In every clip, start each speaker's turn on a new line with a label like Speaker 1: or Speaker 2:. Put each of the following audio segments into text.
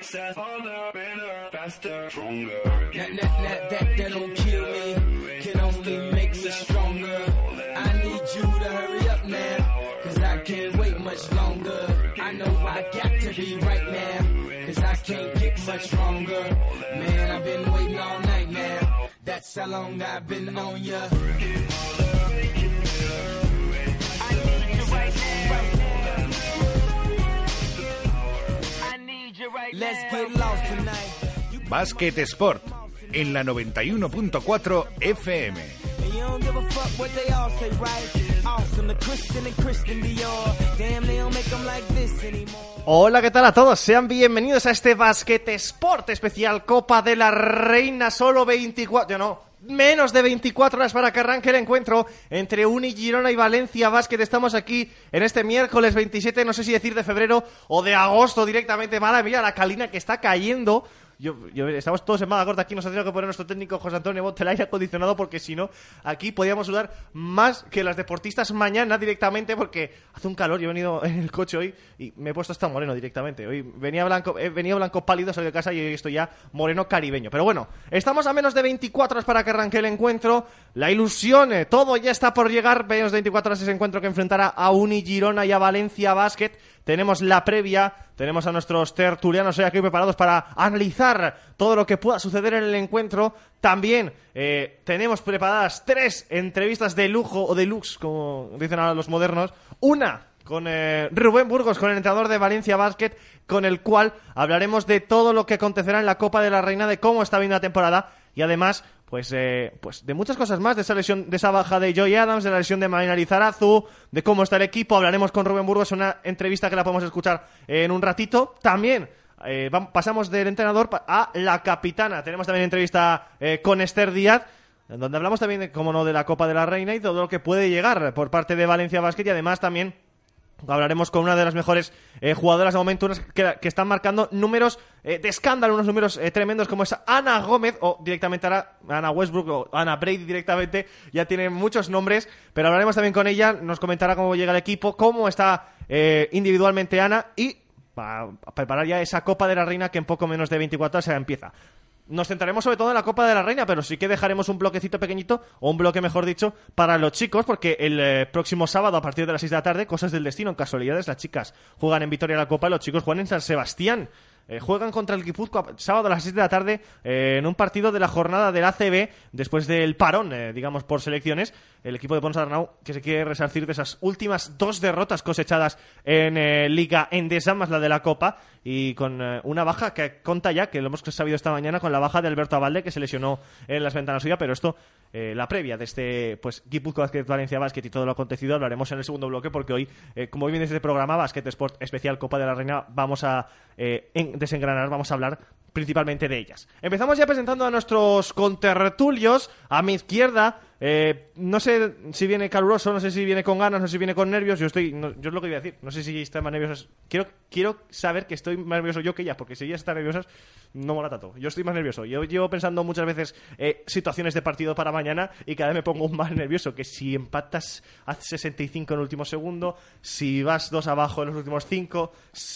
Speaker 1: That don't kill me, can only make us stronger. I need you to hurry up now, cause I can't wait much longer. I know I got to be right now, cause I can't get much stronger. Man, I've been waiting all night now, that's how long I've been on ya. Let's get lost tonight.
Speaker 2: Basket Sport en la 91.4 FM.
Speaker 3: Hola, ¿qué tal a todos? Sean bienvenidos a este Basket Sport especial Copa de la Reina. Solo 24, menos de 24 horas para que arranque el encuentro entre Uni Girona y Valencia Basket. Estamos aquí en este miércoles 27, no sé si decir de febrero o de agosto directamente. Madre mía, la calina que está cayendo. Estamos todos en manga corta aquí, nos ha tenido que poner nuestro técnico José Antonio Bot el aire acondicionado, porque si no, aquí podíamos sudar más que las deportistas mañana directamente, porque hace un calor. Yo he venido en el coche hoy y me he puesto hasta moreno directamente. Hoy venía blanco pálido, salí de casa y hoy estoy ya moreno caribeño. Pero bueno, estamos a menos de 24 horas para que arranque el encuentro. La ilusión, todo ya está por llegar. Menos de 24 horas ese encuentro que enfrentará a Uni Girona y a Valencia Basket. Tenemos la previa, tenemos a nuestros tertulianos hoy aquí preparados para analizar todo lo que pueda suceder en el encuentro. También tenemos preparadas 3 entrevistas de lujo o de luxe, como dicen ahora los modernos. Una con Rubén Burgos, con el entrenador de Valencia Basket, con el cual hablaremos de todo lo que acontecerá en la Copa de la Reina, de cómo está viendo la temporada y además pues de muchas cosas más, de esa lesión, de esa baja de Joy Adams, de la lesión de Marina Lizarazu, de cómo está el equipo. Hablaremos con Rubén Burgos, una entrevista que la podemos escuchar en un ratito. También pasamos del entrenador a la capitana. Tenemos también entrevista con Esther Díaz, donde hablamos también, como no, de la Copa de la Reina y todo lo que puede llegar por parte de Valencia Basket. Y además también hablaremos con una de las mejores jugadoras de momento, unas que están marcando números de escándalo, unos números tremendos, como es Ana Gómez, o directamente Ana Westbrook, o Ana Brady directamente. Ya tiene muchos nombres, pero hablaremos también con ella. Nos comentará cómo llega el equipo, cómo está individualmente Ana, y va a preparar ya esa Copa de la Reina que en poco menos de 24 horas se empieza. Nos centraremos sobre todo en la Copa de la Reina, pero sí que dejaremos un bloquecito pequeñito, o un bloque mejor dicho, para los chicos, porque el próximo sábado a partir de las 6 de la tarde, cosas del destino, en casualidades, las chicas juegan en Vitoria la Copa y los chicos juegan en San Sebastián. Juegan contra el Guipúzcoa sábado a las 6 de la tarde en un partido de la jornada del ACB después del parón, digamos, por selecciones. El equipo de Pons Arnau, que se quiere resarcir de esas últimas 2 derrotas cosechadas en Liga Endesa, más la de la Copa, y con una baja que conta ya, que lo hemos sabido esta mañana, con la baja de Alberto Abalde, que se lesionó en las ventanas suyas. Pero esto, la previa de este Guipúzcoa Basket, Valencia Basket y todo lo acontecido, hablaremos en el segundo bloque, porque hoy, como hoy viene este programa Basket Sport especial Copa de la Reina, vamos a desengranar, vamos a hablar principalmente de ellas. Empezamos ya presentando a nuestros contertulios. A mi izquierda, no sé si viene caluroso, no sé si viene con ganas, no sé si viene con nervios. Yo es lo que iba a decir, no sé si está más nervioso. Quiero saber que estoy más nervioso yo que ellas, porque si ellas están nerviosas no mola tanto. Yo estoy más nervioso. Yo llevo pensando muchas veces situaciones de partido para mañana, y cada vez me pongo más nervioso. Que si empatas a 65 en el último segundo, si vas 2 abajo en los últimos 5,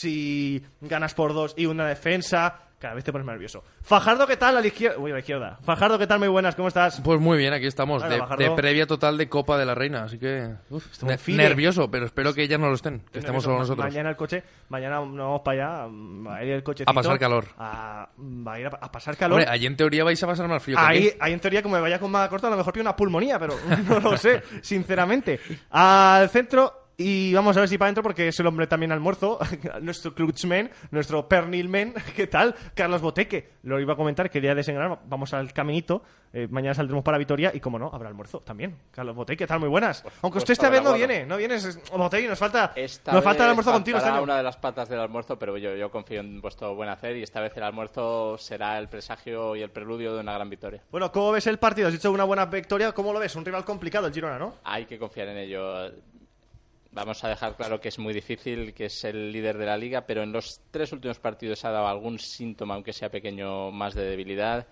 Speaker 3: si ganas por 2 y una defensa, cada vez te pones más nervioso. Fajardo, ¿qué tal? A la izquierda. Fajardo, ¿qué tal? Muy buenas, ¿cómo estás?
Speaker 4: Pues muy bien, aquí estamos,
Speaker 3: Bueno,
Speaker 4: de previa total de Copa de la Reina, así que nervioso, pero espero que ellas no lo estén, que estemos solo nosotros.
Speaker 3: Mañana el coche, mañana nos vamos para allá, va a ir el cochecito.
Speaker 4: A pasar calor.
Speaker 3: Va a ir a pasar calor.
Speaker 4: Hombre, allí en teoría vais a pasar más frío que
Speaker 3: ahí
Speaker 4: aquí.
Speaker 3: En teoría, como me vaya con manga corta, a lo mejor pido una pulmonía, pero no lo sé, sinceramente. Al centro. Y vamos a ver si para adentro, porque es el hombre también almuerzo, nuestro Clutchman, nuestro Pernilman. ¿Qué tal? Carlos Boteque. Lo iba a comentar, quería desengranar. Vamos al caminito. Mañana saldremos para Vitoria y, como no, habrá almuerzo también. Carlos Boteque, ¿qué tal? Muy buenas. Aunque usted esta vez no viene. Boteque, nos falta el almuerzo contigo.
Speaker 5: Una de las patas del almuerzo, pero yo confío en vuestro buen hacer, y esta vez el almuerzo será el presagio y el preludio de una gran victoria.
Speaker 3: Bueno, ¿cómo ves el partido? Has dicho una buena victoria. ¿Cómo lo ves? Un rival complicado, el Girona, ¿no?
Speaker 5: Hay que confiar en ello. Vamos a dejar claro que es muy difícil, que es el líder de la liga, pero en los 3 últimos partidos ha dado algún síntoma, aunque sea pequeño, más de debilidad.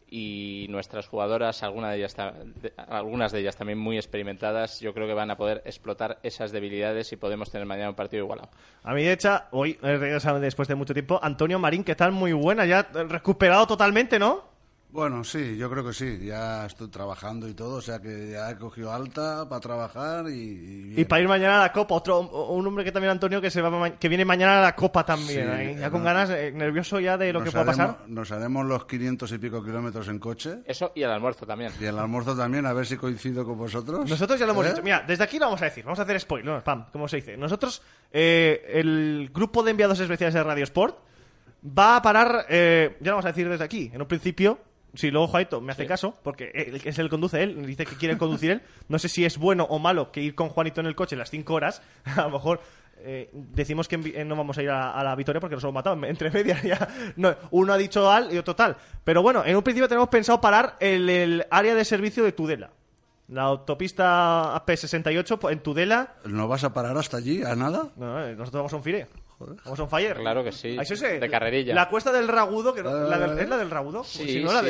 Speaker 5: y nuestras jugadoras, algunas de ellas también muy experimentadas, yo creo que van a poder explotar esas debilidades y podemos tener mañana un partido igualado.
Speaker 3: A mi derecha, hoy regresado después de mucho tiempo, Antonio Marín, ¿qué tal? Muy buena, ya recuperado totalmente, ¿no?
Speaker 6: Bueno, sí, yo creo que sí. Ya estoy trabajando y todo, o sea que ya he cogido alta para trabajar y
Speaker 3: para ir mañana a la Copa. Un hombre que también, Antonio, que viene mañana a la Copa también.
Speaker 6: Sí,
Speaker 3: ya con ganas, nervioso ya de lo que pueda pasar.
Speaker 6: Nos haremos los 500 y pico kilómetros en coche.
Speaker 5: Eso y el almuerzo también.
Speaker 6: Y el almuerzo también, a ver si coincido con vosotros.
Speaker 3: Nosotros ya lo hemos dicho. Mira, desde aquí lo vamos a decir. Vamos a hacer spoiler, ¿no? Pam, como se dice. Nosotros, el grupo de enviados especiales de Radio Sport va a parar, ya lo vamos a decir desde aquí. En un principio... Si luego Juanito me hace caso, porque es el conduce él, dice que quiere conducir él. No sé si es bueno o malo que ir con Juanito en el coche las 5 horas. A lo mejor decimos que no vamos a ir a la victoria porque nos hemos matado entre medias. Ya. No, uno ha dicho al y otro tal. Pero bueno, en un principio tenemos pensado parar el área de servicio de Tudela. La autopista AP68 en Tudela.
Speaker 6: ¿No vas a parar hasta allí, a nada?
Speaker 3: No, nosotros vamos a un fire. Vamos on fire.
Speaker 5: Claro que sí.
Speaker 3: Eso
Speaker 5: de carrerilla.
Speaker 3: La cuesta del Ragudo, que ¿es la del Ragudo?
Speaker 5: Sí,
Speaker 3: si no, la de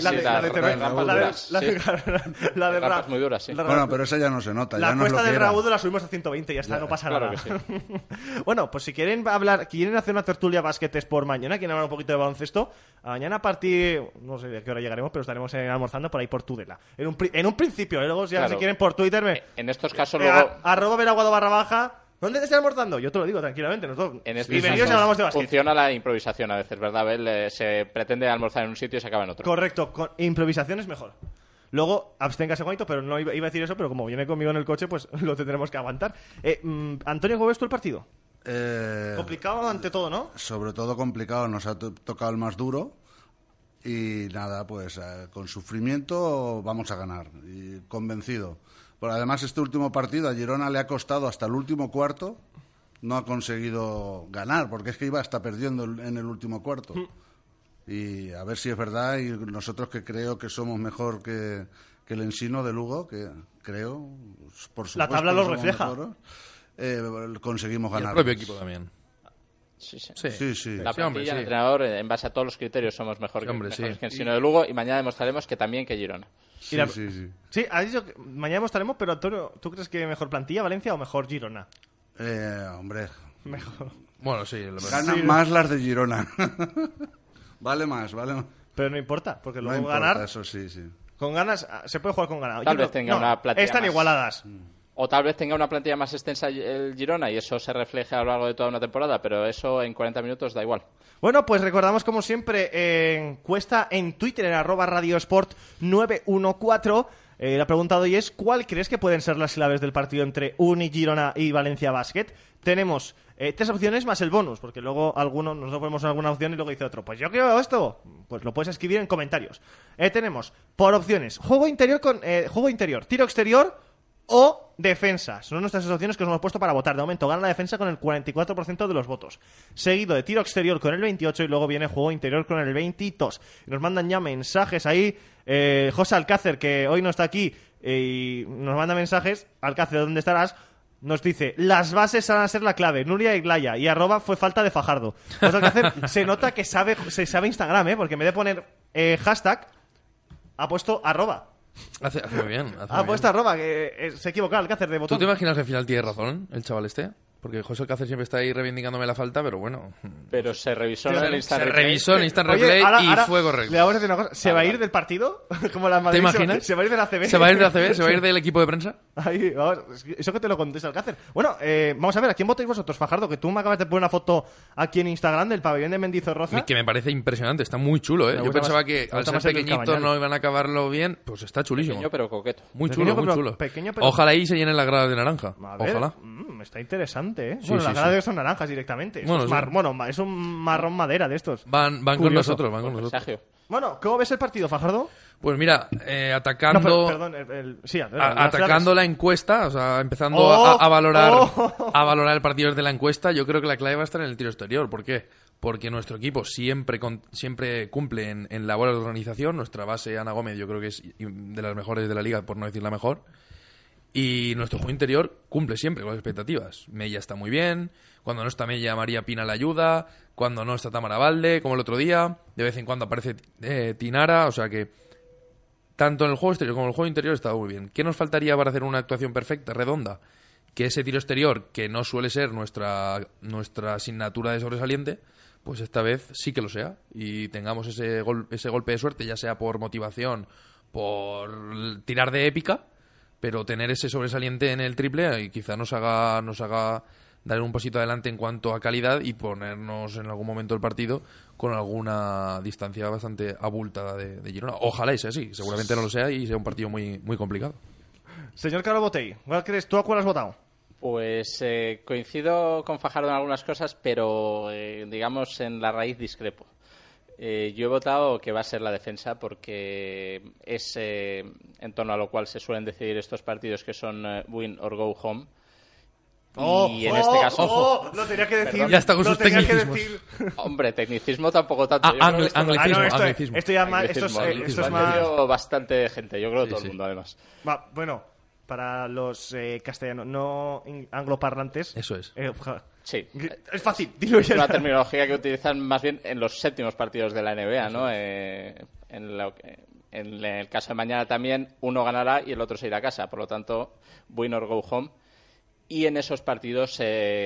Speaker 5: rampas muy duras, sí.
Speaker 6: Bueno, pero esa ya no se nota.
Speaker 3: La
Speaker 6: ya
Speaker 3: cuesta
Speaker 6: no es
Speaker 3: del
Speaker 6: lo que era.
Speaker 3: Ragudo la subimos a 120 y ya está, no pasa
Speaker 5: claro
Speaker 3: nada.
Speaker 5: Que sí.
Speaker 3: Bueno, pues si quieren hacer una tertulia basquetes por mañana, quieren hablar un poquito de baloncesto, mañana a partir, no sé de qué hora llegaremos, pero estaremos almorzando por ahí por Tudela. En un principio, luego ya si quieren por Twitter
Speaker 5: en estos casos luego...
Speaker 3: @veraguado_. ¿Dónde te estás almorzando? Yo te lo digo tranquilamente. Nosotros bienvenidos y hablamos de básquet.
Speaker 5: Funciona la improvisación a veces, ¿verdad, Abel? Se pretende almorzar en un sitio y se acaba en otro.
Speaker 3: Correcto, con improvisación es mejor. Luego, absténgase, Juanito, pero no iba a decir eso, pero como viene conmigo en el coche, pues lo tendremos que aguantar. Antonio, ¿cómo ves tú el partido? Complicado ante todo, ¿no?
Speaker 6: Sobre todo complicado, nos ha tocado el más duro. Y nada, pues con sufrimiento vamos a ganar. Y convencido. Pero además este último partido a Girona le ha costado hasta el último cuarto, no ha conseguido ganar, porque es que iba hasta perdiendo en el último cuarto. Y a ver si es verdad, y nosotros que creo que somos mejor que el Ensino de Lugo, que creo, por supuesto...
Speaker 3: La tabla lo refleja.
Speaker 6: Conseguimos ganar.
Speaker 4: Y el propio equipo también.
Speaker 5: Sí.
Speaker 6: La
Speaker 5: plantilla, el entrenador, en base a todos los criterios somos mejores que el Ensino de Lugo, y mañana demostraremos que también que Girona.
Speaker 6: Sí,
Speaker 3: has dicho que mañana mostraremos, pero Antonio, ¿tú crees que mejor plantilla Valencia o mejor Girona?
Speaker 6: Hombre.
Speaker 3: Mejor.
Speaker 4: Bueno, sí.
Speaker 6: Ganan más las de Girona. Vale más.
Speaker 3: Pero no importa, porque luego
Speaker 6: no
Speaker 3: ganar...
Speaker 6: Eso sí.
Speaker 3: Con ganas, se puede jugar con ganas.
Speaker 5: Tal vez tenga una plantilla
Speaker 3: están
Speaker 5: más.
Speaker 3: igualadas.
Speaker 5: O tal vez tenga una plantilla más extensa el Girona y eso se refleje a lo largo de toda una temporada, pero eso en 40 minutos da igual.
Speaker 3: Bueno, pues recordamos como siempre encuesta en Twitter en @radiosport914. La pregunta de hoy es ¿cuál crees que pueden ser las claves del partido entre Uni, Girona y Valencia Basket? Tenemos 3 opciones más el bonus, porque luego nosotros ponemos alguna opción y luego dice otro. Pues yo creo esto, pues lo puedes escribir en comentarios. Tenemos por opciones juego interior, tiro exterior o defensa. Son nuestras opciones que os hemos puesto para votar. De momento gana la defensa con el 44% de los votos. Seguido de tiro exterior con el 28% y luego viene juego interior con el 22%. Nos mandan ya mensajes ahí. José Alcácer, que hoy no está aquí, y nos manda mensajes. Alcácer, ¿dónde estarás? Nos dice, las bases van a ser la clave, Nuria y Glaya, y @ fue falta de Fajardo. José Alcácer se nota que se sabe Instagram, porque en vez de poner hashtag, ha puesto @
Speaker 4: Hace muy bien.
Speaker 3: Ha puesto @ que se equivocó Alcácer de botón.
Speaker 4: ¿Tú te imaginas que al final tiene razón el chaval este? Porque José Alcácer siempre está ahí reivindicándome la falta, pero bueno.
Speaker 5: Pero se revisó en el Instant
Speaker 4: Se
Speaker 5: Replay.
Speaker 4: revisó en Instant Replay y fue correcto.
Speaker 3: Le vamos a decir una cosa. ¿Se va a ir del partido? Como la Madrid.
Speaker 4: ¿Te imaginas?
Speaker 3: ¿Se va a ir de la ACB?
Speaker 4: ¿Se va a ir de la ACB? ¿Se va a ir del equipo de prensa?
Speaker 3: Ahí, vamos. Eso que te lo contesta Alcácer. Bueno, vamos a ver, ¿a quién votáis vosotros, Fajardo? Que tú me acabas de poner una foto aquí en Instagram del pabellón de Mendizorroza.
Speaker 4: Que me parece impresionante, está muy chulo, ¿eh? Yo pensaba que al ser pequeñito no iban a acabarlo bien, pues está chulísimo.
Speaker 5: Pequeño pero coqueto.
Speaker 4: Muy chulo, muy chulo. Ojalá ahí se llenen las gradas de naranja. Ojalá.
Speaker 3: Está interesante, ¿eh?
Speaker 4: Sí,
Speaker 3: bueno,
Speaker 4: sí,
Speaker 3: las gradas son naranjas directamente.
Speaker 4: Bueno,
Speaker 3: es un marrón madera de estos.
Speaker 4: Van con nosotros, van con nosotros.
Speaker 5: Presagio.
Speaker 3: Bueno, ¿cómo ves el partido, Fajardo?
Speaker 4: Pues mira, atacando...
Speaker 3: No, perdón,
Speaker 4: atacando la encuesta, o sea, empezando a valorar el partido desde la encuesta, yo creo que la clave va a estar en el tiro exterior. ¿Por qué? Porque nuestro equipo siempre cumple en labores de organización. Nuestra base, Ana Gómez, yo creo que es de las mejores de la liga, por no decir la mejor. Y nuestro juego interior cumple siempre con las expectativas. Mella está muy bien. Cuando no está Mella, María Pina la ayuda. Cuando no está Tamara Valde, como el otro día. De vez en cuando aparece Tinara. O sea que tanto en el juego exterior como en el juego interior estaba muy bien. ¿Qué nos faltaría para hacer una actuación perfecta, redonda? Que ese tiro exterior, que no suele ser nuestra asignatura de sobresaliente, pues esta vez sí que lo sea. Y tengamos ese golpe de suerte, ya sea por motivación, por tirar de épica, pero tener ese sobresaliente en el triple y quizá nos haga dar un pasito adelante en cuanto a calidad y ponernos en algún momento del partido con alguna distancia bastante abultada de Girona. Ojalá y sea así, seguramente no lo sea y sea un partido muy, muy complicado.
Speaker 3: Señor Carlos Botey, ¿cuál crees tú? ¿A cuál has votado?
Speaker 5: Pues coincido con Fajardo en algunas cosas, pero digamos en la raíz discrepo. Yo he votado que va a ser la defensa porque es en torno a lo cual se suelen decidir estos partidos que son win or go home. Y en este caso...
Speaker 3: lo tenía que decir.
Speaker 4: Perdón. Ya está con sus tecnicismos.
Speaker 5: Hombre, tecnicismo tampoco tanto.
Speaker 3: Anglicismo. Esto es más...
Speaker 5: bastante gente, yo creo que todo el mundo además.
Speaker 3: Bueno, para los castellanos no angloparlantes...
Speaker 4: Eso es.
Speaker 5: Sí.
Speaker 3: Es fácil, dilo ya.
Speaker 5: Es una terminología que utilizan más bien en los séptimos partidos de la NBA, ¿no? En el caso de mañana también, uno ganará y el otro se irá a casa. Por lo tanto, win or go home. Y en esos partidos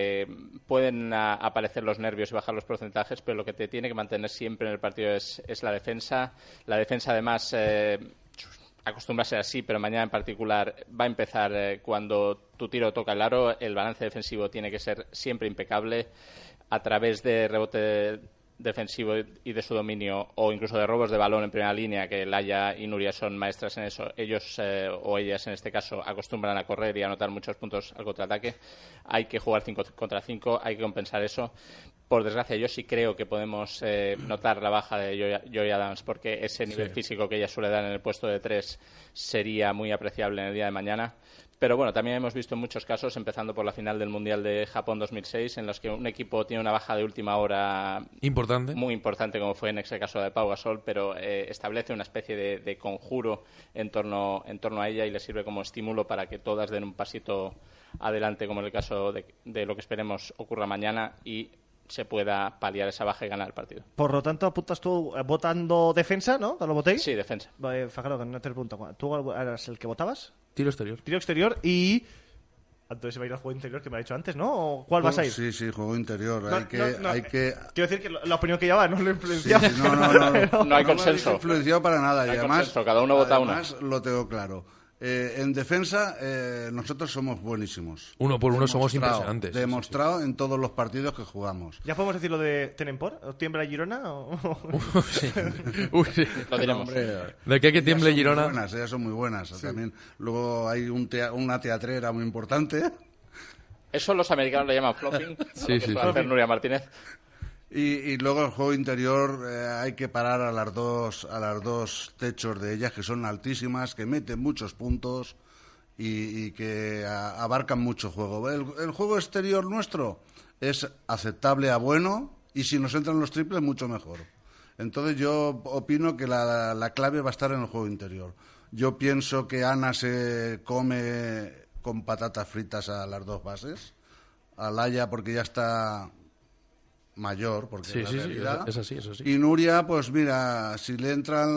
Speaker 5: pueden aparecer los nervios y bajar los porcentajes, pero lo que te tiene que mantener siempre en el partido es la defensa. La defensa, además, acostumbra a ser así, pero mañana en particular va a empezar cuando tu tiro toca el aro. El balance defensivo tiene que ser siempre impecable a través de rebote defensivo y de su dominio, o incluso de robos de balón en primera línea, que Laia y Nuria son maestras en eso. Ellos o ellas en este caso acostumbran a correr y a anotar muchos puntos al contraataque. Hay que jugar 5 contra 5, hay que compensar eso. Por desgracia, yo sí creo que podemos notar la baja de Joy Adams, porque ese nivel físico que ella suele dar en el puesto de 3 sería muy apreciable en el día de mañana. Pero bueno, también hemos visto en muchos casos, empezando por la final del Mundial de Japón 2006, en los que un equipo tiene una baja de última hora muy importante, como fue en ese caso de Pau Gasol, pero establece una especie de conjuro en torno a ella y le sirve como estímulo para que todas den un pasito adelante, como en el caso de lo que esperemos ocurra mañana, y se pueda paliar esa baja y ganar el partido.
Speaker 3: Por lo tanto, apuntas tú votando defensa, ¿no? ¿Te lo votéis?
Speaker 5: Sí, defensa.
Speaker 3: Fajardo, que no te pregunto. ¿Tú eras el que votabas?
Speaker 4: Tiro exterior.
Speaker 3: Tiro exterior y... Entonces se va a ir al juego interior que me ha dicho antes, ¿no? ¿O cuál vas a ir?
Speaker 6: Sí, juego interior. Hay que...
Speaker 3: Quiero decir que la opinión que lleva no lo he influenciado.
Speaker 6: Sí, no.
Speaker 5: No hay consenso.
Speaker 6: No me ha influenciado para nada.
Speaker 5: No hay
Speaker 6: y además,
Speaker 5: consenso, cada uno vota uno.
Speaker 6: Además, lo tengo claro. En defensa, nosotros somos buenísimos.
Speaker 4: Uno por uno somos impresionantes.
Speaker 6: Demostrado en todos los partidos que jugamos.
Speaker 3: ¿Ya podemos decir lo de Tenempor? ¿O tiembla Girona?
Speaker 4: Sí.
Speaker 5: Lo diremos.
Speaker 4: ¿De qué tiemble Girona?
Speaker 6: Ellas son muy buenas. Sí. También. Luego hay una teatrera muy importante.
Speaker 5: Eso los americanos le llaman flopping.
Speaker 4: Sí.
Speaker 5: Hacer Nuria Martínez.
Speaker 6: Y luego el juego interior hay que parar a las dos techos de ellas, que son altísimas, que meten muchos puntos y que abarcan mucho juego. El juego exterior nuestro es aceptable a bueno, y si nos entran los triples, mucho mejor. Entonces yo opino que la clave va a estar en el juego interior. Yo pienso que Ana se come con patatas fritas a las dos bases. A Laia porque ya está... mayor, porque
Speaker 4: sí, es así.
Speaker 6: Y Nuria, pues mira, si le entran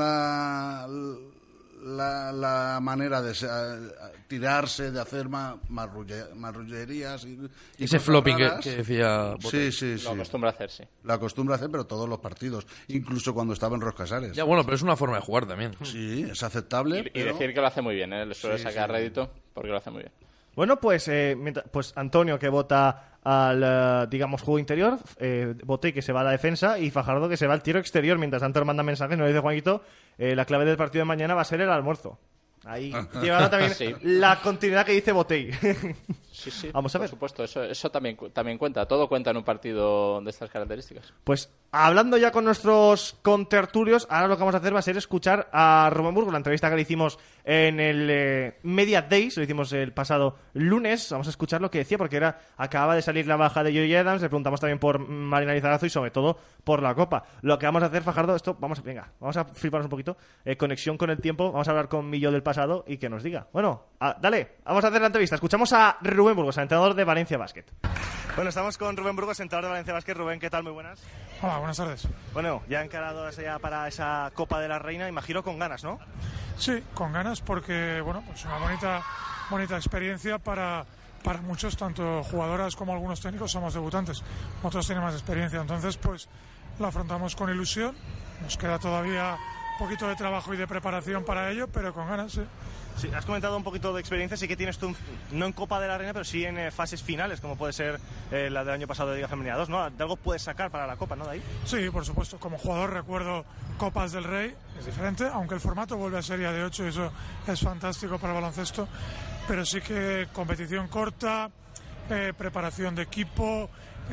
Speaker 6: la manera de tirarse, de hacer marrullerías y
Speaker 4: ese flopping que decía
Speaker 6: sí.
Speaker 5: Lo acostumbra a hacer, sí.
Speaker 6: Lo acostumbra a hacer, pero todos los partidos, incluso cuando estaba en Roscasares.
Speaker 4: Ya, bueno, pero es una forma de jugar también.
Speaker 6: Sí, es aceptable.
Speaker 5: Y decir que lo hace muy bien, le suele sacar rédito porque lo hace muy bien.
Speaker 3: Bueno, pues Antonio, que vota al, digamos, juego interior, Botey, que se va a la defensa, y Fajardo, que se va al tiro exterior. Mientras tanto, manda mensajes, nos dice Juanito, la clave del partido de mañana va a ser el almuerzo. Ahí llevará también la continuidad que dice Botey.
Speaker 5: Sí,
Speaker 3: vamos a ver.
Speaker 5: Por supuesto, eso también cuenta. Todo cuenta en un partido de estas características.
Speaker 3: Pues hablando ya con nuestros contertulios, ahora lo que vamos a hacer va a ser escuchar a Rubén Burgos, la entrevista que le hicimos en el Media Days, lo hicimos el pasado lunes. Vamos a escuchar lo que decía, porque acababa de salir la baja de Joy Adams, le preguntamos también por Marina Lizarazo y sobre todo por la Copa. Lo que vamos a hacer, Fajardo, vamos a fliparnos un poquito, conexión con el tiempo, vamos a hablar con Millo del pasado y que nos diga. Bueno, Dale, vamos a hacer la entrevista. Escuchamos a Rubén Burgos, entrenador de Valencia Basket. Bueno, estamos con Rubén Burgos, entrenador de Valencia Basket. Rubén, ¿qué tal? Muy buenas.
Speaker 7: Hola, buenas tardes.
Speaker 3: Bueno, ya encarados ya para esa Copa de la Reina, imagino con ganas, ¿no?
Speaker 7: Sí, con ganas porque, bueno, pues una bonita experiencia para muchos, tanto jugadoras como algunos técnicos somos debutantes. Otros tienen más experiencia, entonces pues la afrontamos con ilusión. Nos queda todavía un poquito de trabajo y de preparación para ello, pero con ganas, sí.
Speaker 3: Sí, has comentado un poquito de experiencia, sí que tienes tú, no en Copa de la Reina, pero sí en fases finales, como puede ser la del año pasado de Liga Femenina 2, ¿no? De algo puedes sacar para la Copa, ¿no? De ahí.
Speaker 7: Sí, por supuesto. Como jugador recuerdo Copas del Rey, es diferente, aunque el formato vuelve a ser ya de 8 y eso es fantástico para el baloncesto, pero sí que competición corta, preparación de equipo,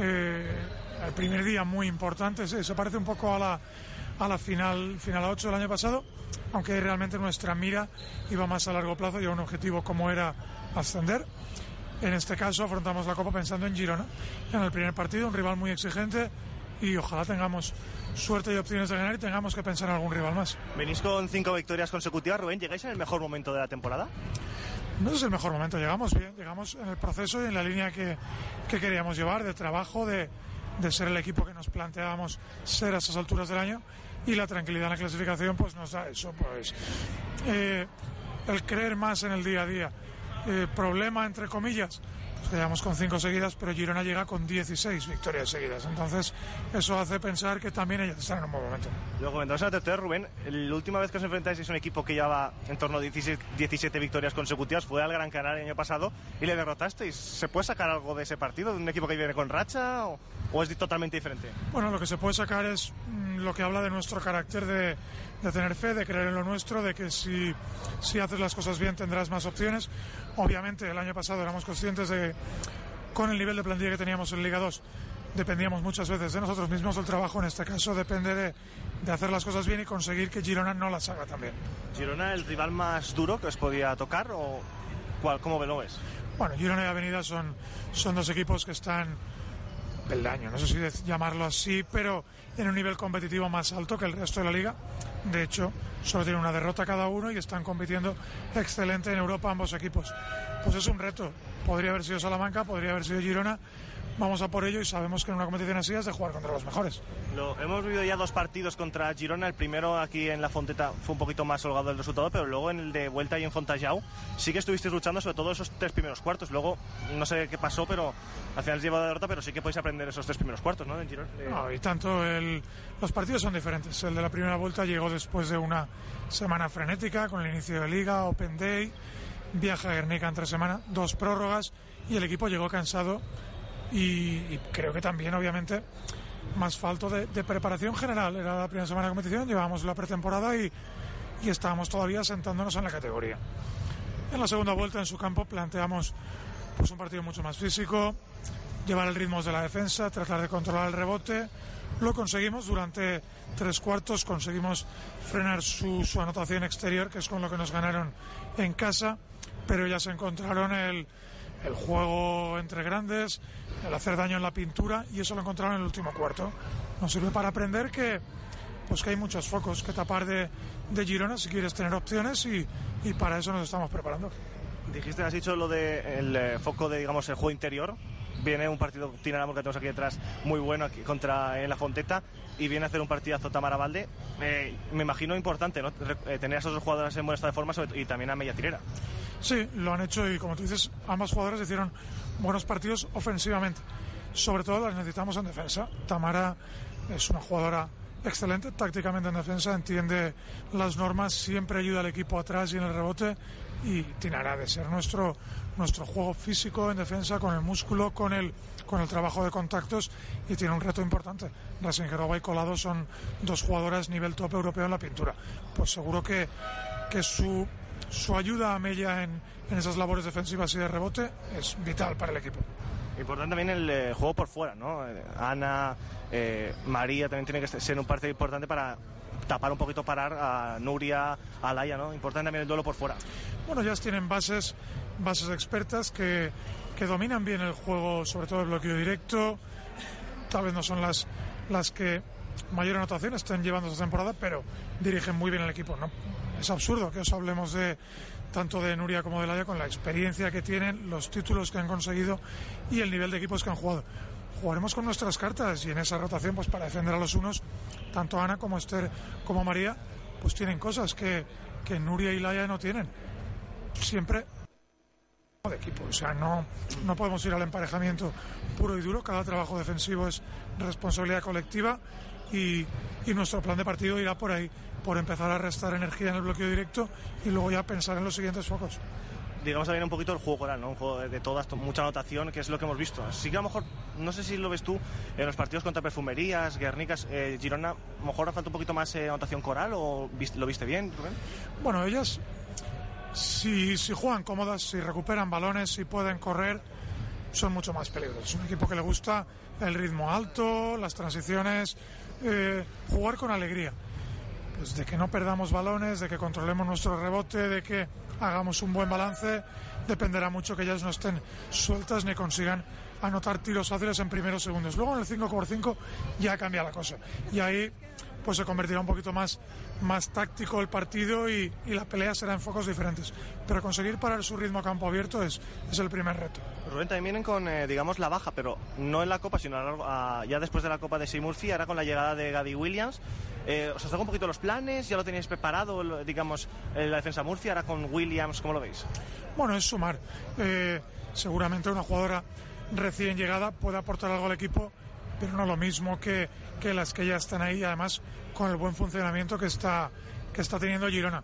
Speaker 7: el primer día muy importante, sí, se parece un poco a la final a 8 del año pasado, aunque realmente nuestra mira iba más a largo plazo y a un objetivo como era ascender. En este caso afrontamos la Copa pensando en Girona, en el primer partido, un rival muy exigente, y ojalá tengamos suerte y opciones de ganar y tengamos que pensar en algún rival más.
Speaker 3: Venís con 5 victorias consecutivas, Rubén, ¿llegáis en el mejor momento de la temporada?
Speaker 7: No es el mejor momento, llegamos bien, llegamos en el proceso y en la línea que queríamos llevar, de trabajo, de ser el equipo que nos planteábamos ser a esas alturas del año, y la tranquilidad en la clasificación pues nos da eso, pues el creer más en el día a día. Problema entre comillas, pues que llegamos con 5 seguidas, pero Girona llega con 16 victorias seguidas, entonces eso hace pensar que también ellas están en un buen momento.
Speaker 3: Lo comentamos en la tercera, Rubén, la última vez que os enfrentáis es un equipo que llevaba en torno a 17 victorias consecutivas, fue al Gran Canaria el año pasado y le derrotasteis. ¿Se puede sacar algo de ese partido, de un equipo que viene con racha, o es totalmente diferente?
Speaker 7: Bueno, lo que se puede sacar es lo que habla de nuestro carácter de tener fe, de creer en lo nuestro, de que si haces las cosas bien tendrás más opciones. Obviamente el año pasado éramos conscientes de, con el nivel de plantilla que teníamos en Liga 2, dependíamos muchas veces de nosotros mismos. El trabajo en este caso depende de hacer las cosas bien y conseguir que Girona no las haga tan bien.
Speaker 3: ¿Girona el rival más duro que os podía tocar o cómo lo ves?
Speaker 7: Bueno, Girona y Avenida son dos equipos que están peldaño, no sé si llamarlo así, pero en un nivel competitivo más alto que el resto de la liga. De hecho, solo tienen una derrota cada uno y están compitiendo excelente en Europa ambos equipos. Pues es un reto. Podría haber sido Salamanca, podría haber sido Girona. Vamos a por ello y sabemos que en una competición así es de jugar contra los mejores.
Speaker 3: Hemos vivido ya 2 partidos contra Girona. El primero aquí en La Fonteta fue un poquito más holgado el resultado, pero luego en el de vuelta y en Fontajau sí que estuvisteis luchando, sobre todo esos 3 primeros cuartos. Luego no sé qué pasó, pero al final lleva la derrota, pero sí que podéis aprender esos 3 primeros cuartos, ¿no? En Girona.
Speaker 7: No, y tanto los partidos son diferentes. El de la primera vuelta llegó después de una semana frenética con el inicio de Liga, Open Day, viaje a Guernica entre semana, 2 prórrogas, y el equipo llegó cansado. Y creo que también, obviamente, más falto de preparación general. Era la primera semana de competición, llevábamos la pretemporada y estábamos todavía sentándonos en la categoría. En la segunda vuelta, en su campo, planteamos pues un partido mucho más físico, llevar el ritmo de la defensa, tratar de controlar el rebote. Lo conseguimos durante 3 cuartos, conseguimos frenar su anotación exterior, que es con lo que nos ganaron en casa, pero ya se encontraron el juego entre grandes, el hacer daño en la pintura, y eso lo encontraron en el último cuarto. Nos sirve para aprender que hay muchos focos que tapar de Girona si quieres tener opciones, y para eso nos estamos preparando.
Speaker 3: Has dicho lo del foco de, digamos, el juego interior. Viene un partido Tinaramo que tenemos aquí detrás muy bueno aquí en La Fonteta, y viene a hacer un partidazo Tamara Valde. Me imagino importante, ¿no? Tener a esos 2 jugadores en buen estado de forma y también a Mella Tirera.
Speaker 7: Sí, lo han hecho, y como tú dices, ambas jugadoras hicieron buenos partidos ofensivamente. Sobre todo las necesitamos en defensa. Tamara es una jugadora excelente tácticamente en defensa, entiende las normas, siempre ayuda al equipo atrás y en el rebote, y Tinara de ser nuestro juego físico en defensa, con el músculo, con el trabajo de contactos, y tiene un reto importante. Rasingerova y Colado son 2 jugadoras nivel top europeo en la pintura. Pues seguro que su ayuda a Mella en esas labores defensivas y de rebote es vital para el equipo.
Speaker 3: Importante también el juego por fuera, ¿no? Ana, María también tiene que ser un partido importante para tapar un poquito, parar a Nuria, a Laia, ¿no? Importante también el duelo por fuera.
Speaker 7: Bueno, ya tienen bases expertas que dominan bien el juego, sobre todo el bloqueo directo. Tal vez no son las que mayor anotación estén llevando esta temporada, pero dirigen muy bien el equipo, ¿no? Es absurdo que os hablemos de tanto de Nuria como de Laia, con la experiencia que tienen, los títulos que han conseguido y el nivel de equipos que han jugado. Jugaremos con nuestras cartas y en esa rotación, pues para defender a los unos, tanto Ana como Esther como María, pues tienen cosas que Nuria y Laia no tienen. Siempre de equipo, o sea, no podemos ir al emparejamiento puro y duro. Cada trabajo defensivo es responsabilidad colectiva y nuestro plan de partido irá por ahí, por empezar a restar energía en el bloqueo directo y luego ya pensar en los siguientes focos.
Speaker 3: Digamos también un poquito el juego coral, ¿no? Un juego de todas, mucha anotación, que es lo que hemos visto. Así que a lo mejor, no sé si lo ves tú, en los partidos contra Perfumerías, Guernicas, Girona, a lo mejor ha falta un poquito más anotación coral, o lo viste bien, Rubén.
Speaker 7: Bueno, ellas, si juegan cómodas, si recuperan balones, si pueden correr, son mucho más peligrosos. Es un equipo que le gusta el ritmo alto, las transiciones, jugar con alegría. Pues de que no perdamos balones, de que controlemos nuestro rebote, de que hagamos un buen balance, dependerá mucho que ellas no estén sueltas ni consigan anotar tiros fáciles en primeros segundos. Luego en el 5x5 ya cambia la cosa y ahí pues se convertirá un poquito más táctico el partido y la pelea será en focos diferentes, pero conseguir parar su ritmo a campo abierto es el primer reto.
Speaker 3: Rubén, también vienen con digamos la baja, pero no en la Copa, sino ya después de la Copa de Shea Murphy, ahora con la llegada de Gabby Williams. ¿Os has dado un poquito los planes? ¿Ya lo teníais preparado, digamos, la defensa Murphy, ahora con Williams? ¿Cómo lo veis?
Speaker 7: Bueno, es sumar. Seguramente una jugadora recién llegada puede aportar algo al equipo, pero no lo mismo que las que ya están ahí, además con el buen funcionamiento que está teniendo Girona.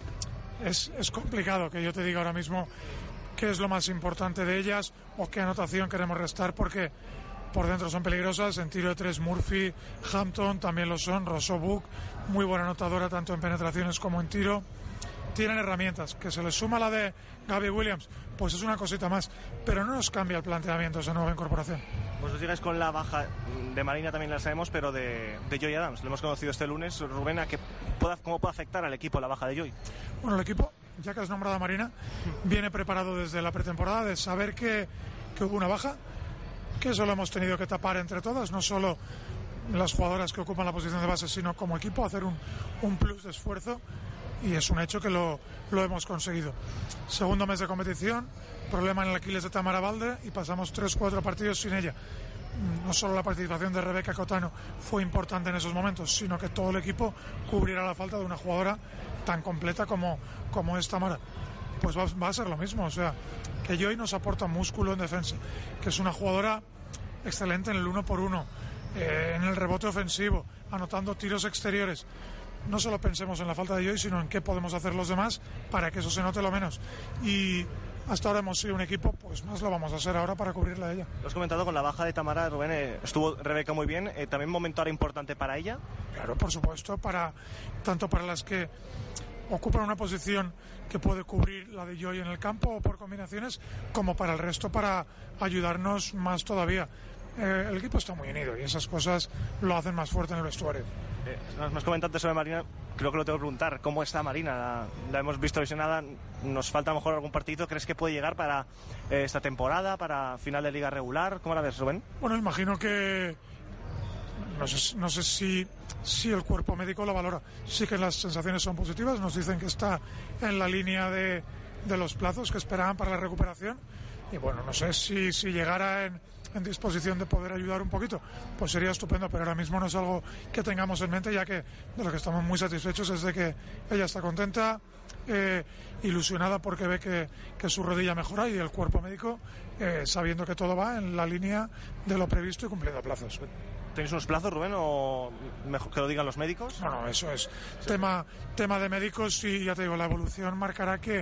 Speaker 7: Es complicado que yo te diga ahora mismo qué es lo más importante de ellas o qué anotación queremos restar, porque por dentro son peligrosas. En tiro de tres Murphy, Hampton también lo son, Rosobuk, muy buena anotadora tanto en penetraciones como en tiro. Tienen herramientas, que se les suma la de Gabby Williams, pues es una cosita más, pero no nos cambia el planteamiento esa nueva incorporación.
Speaker 3: Pues os digáis con la baja de Marina, también la sabemos, pero de Joy Adams, lo hemos conocido este lunes. Rubén, ¿cómo puede afectar al equipo la baja de Joy?
Speaker 7: Bueno, el equipo, ya que has nombrado a Marina, viene preparado desde la pretemporada de saber que hubo una baja, que eso lo hemos tenido que tapar entre todas, no solo las jugadoras que ocupan la posición de base, sino como equipo hacer un plus de esfuerzo, y es un hecho que lo hemos conseguido. Segundo mes de competición, problema en el Aquiles de Tamara Balde y pasamos 3-4 partidos sin ella. No solo la participación de Rebeca Cotano fue importante en esos momentos, sino que todo el equipo cubrirá la falta de una jugadora tan completa como es Tamara. Pues va a ser lo mismo, o sea, que Joy nos aporta músculo en defensa, que es una jugadora excelente en el 1x1, en el rebote ofensivo, anotando tiros exteriores. No solo pensemos en la falta de Joy, sino en qué podemos hacer los demás para que eso se note lo menos. Y hasta ahora hemos sido un equipo, pues más lo vamos a hacer ahora para cubrirla a ella.
Speaker 3: Lo has comentado con la baja de Tamara, Rubén, estuvo Rebeca muy bien, también un momento ahora importante para ella.
Speaker 7: Claro, por supuesto, tanto para las que ocupan una posición que puede cubrir la de Joy en el campo o por combinaciones, como para el resto, para ayudarnos más todavía. El equipo está muy unido y esas cosas lo hacen más fuerte en el vestuario.
Speaker 3: Más comentantes sobre Marina, creo que lo tengo que preguntar. ¿Cómo está Marina? La hemos visto lesionada, nos falta a lo mejor algún partido. ¿Crees que puede llegar para esta temporada, para final de liga regular? ¿Cómo la ves, Rubén?
Speaker 7: Bueno, imagino que no sé si el cuerpo médico lo valora. Sí que las sensaciones son positivas, nos dicen que está en la línea de los plazos que esperaban para la recuperación, y bueno, no sé si llegara en disposición de poder ayudar un poquito, pues sería estupendo, pero ahora mismo no es algo que tengamos en mente, ya que de lo que estamos muy satisfechos es de que ella está contenta, ilusionada porque ve que su rodilla mejora, y el cuerpo médico sabiendo que todo va en la línea de lo previsto y cumpliendo plazos.
Speaker 3: ¿Tenéis unos plazos, Rubén, o mejor que lo digan los médicos?
Speaker 7: No, eso es tema de médicos, y ya te digo, la evolución marcará que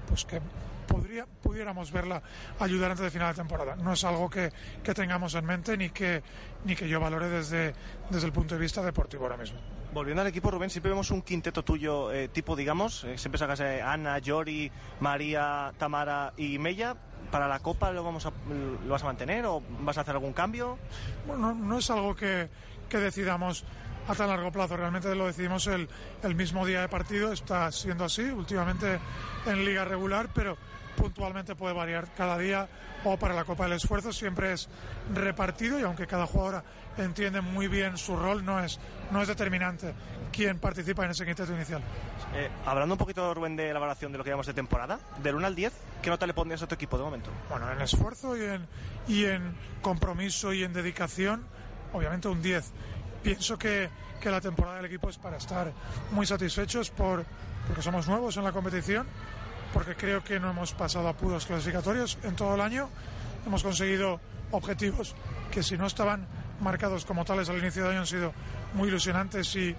Speaker 7: pudiéramos verla ayudar antes de final de temporada. No es algo que tengamos en mente ni que yo valore desde el punto de vista deportivo ahora mismo.
Speaker 3: Volviendo al equipo, Rubén, siempre vemos un quinteto tuyo tipo, digamos, siempre sacas Ana, Yori, María, Tamara y Mella. ¿Para la Copa lo vas a mantener o vas a hacer algún cambio?
Speaker 7: Bueno, no es algo que decidamos a tan largo plazo. Realmente lo decidimos el mismo día de partido, está siendo así últimamente en liga regular, pero puntualmente puede variar cada día, o para la Copa del Esfuerzo siempre es repartido, y aunque cada jugador entiende muy bien su rol, no es determinante quién participa en ese quinteto inicial.
Speaker 3: Hablando un poquito, Rubén, de la valoración de lo que llevamos de temporada, del 1 al 10, ¿qué nota le pondrías a tu equipo de momento?
Speaker 7: Bueno, en esfuerzo y en compromiso y en dedicación, obviamente un 10. Pienso que la temporada del equipo es para estar muy satisfechos porque somos nuevos en la competición, porque creo que no hemos pasado apuros clasificatorios en todo el año. Hemos conseguido objetivos que, si no estaban marcados como tales al inicio de año, han sido muy ilusionantes y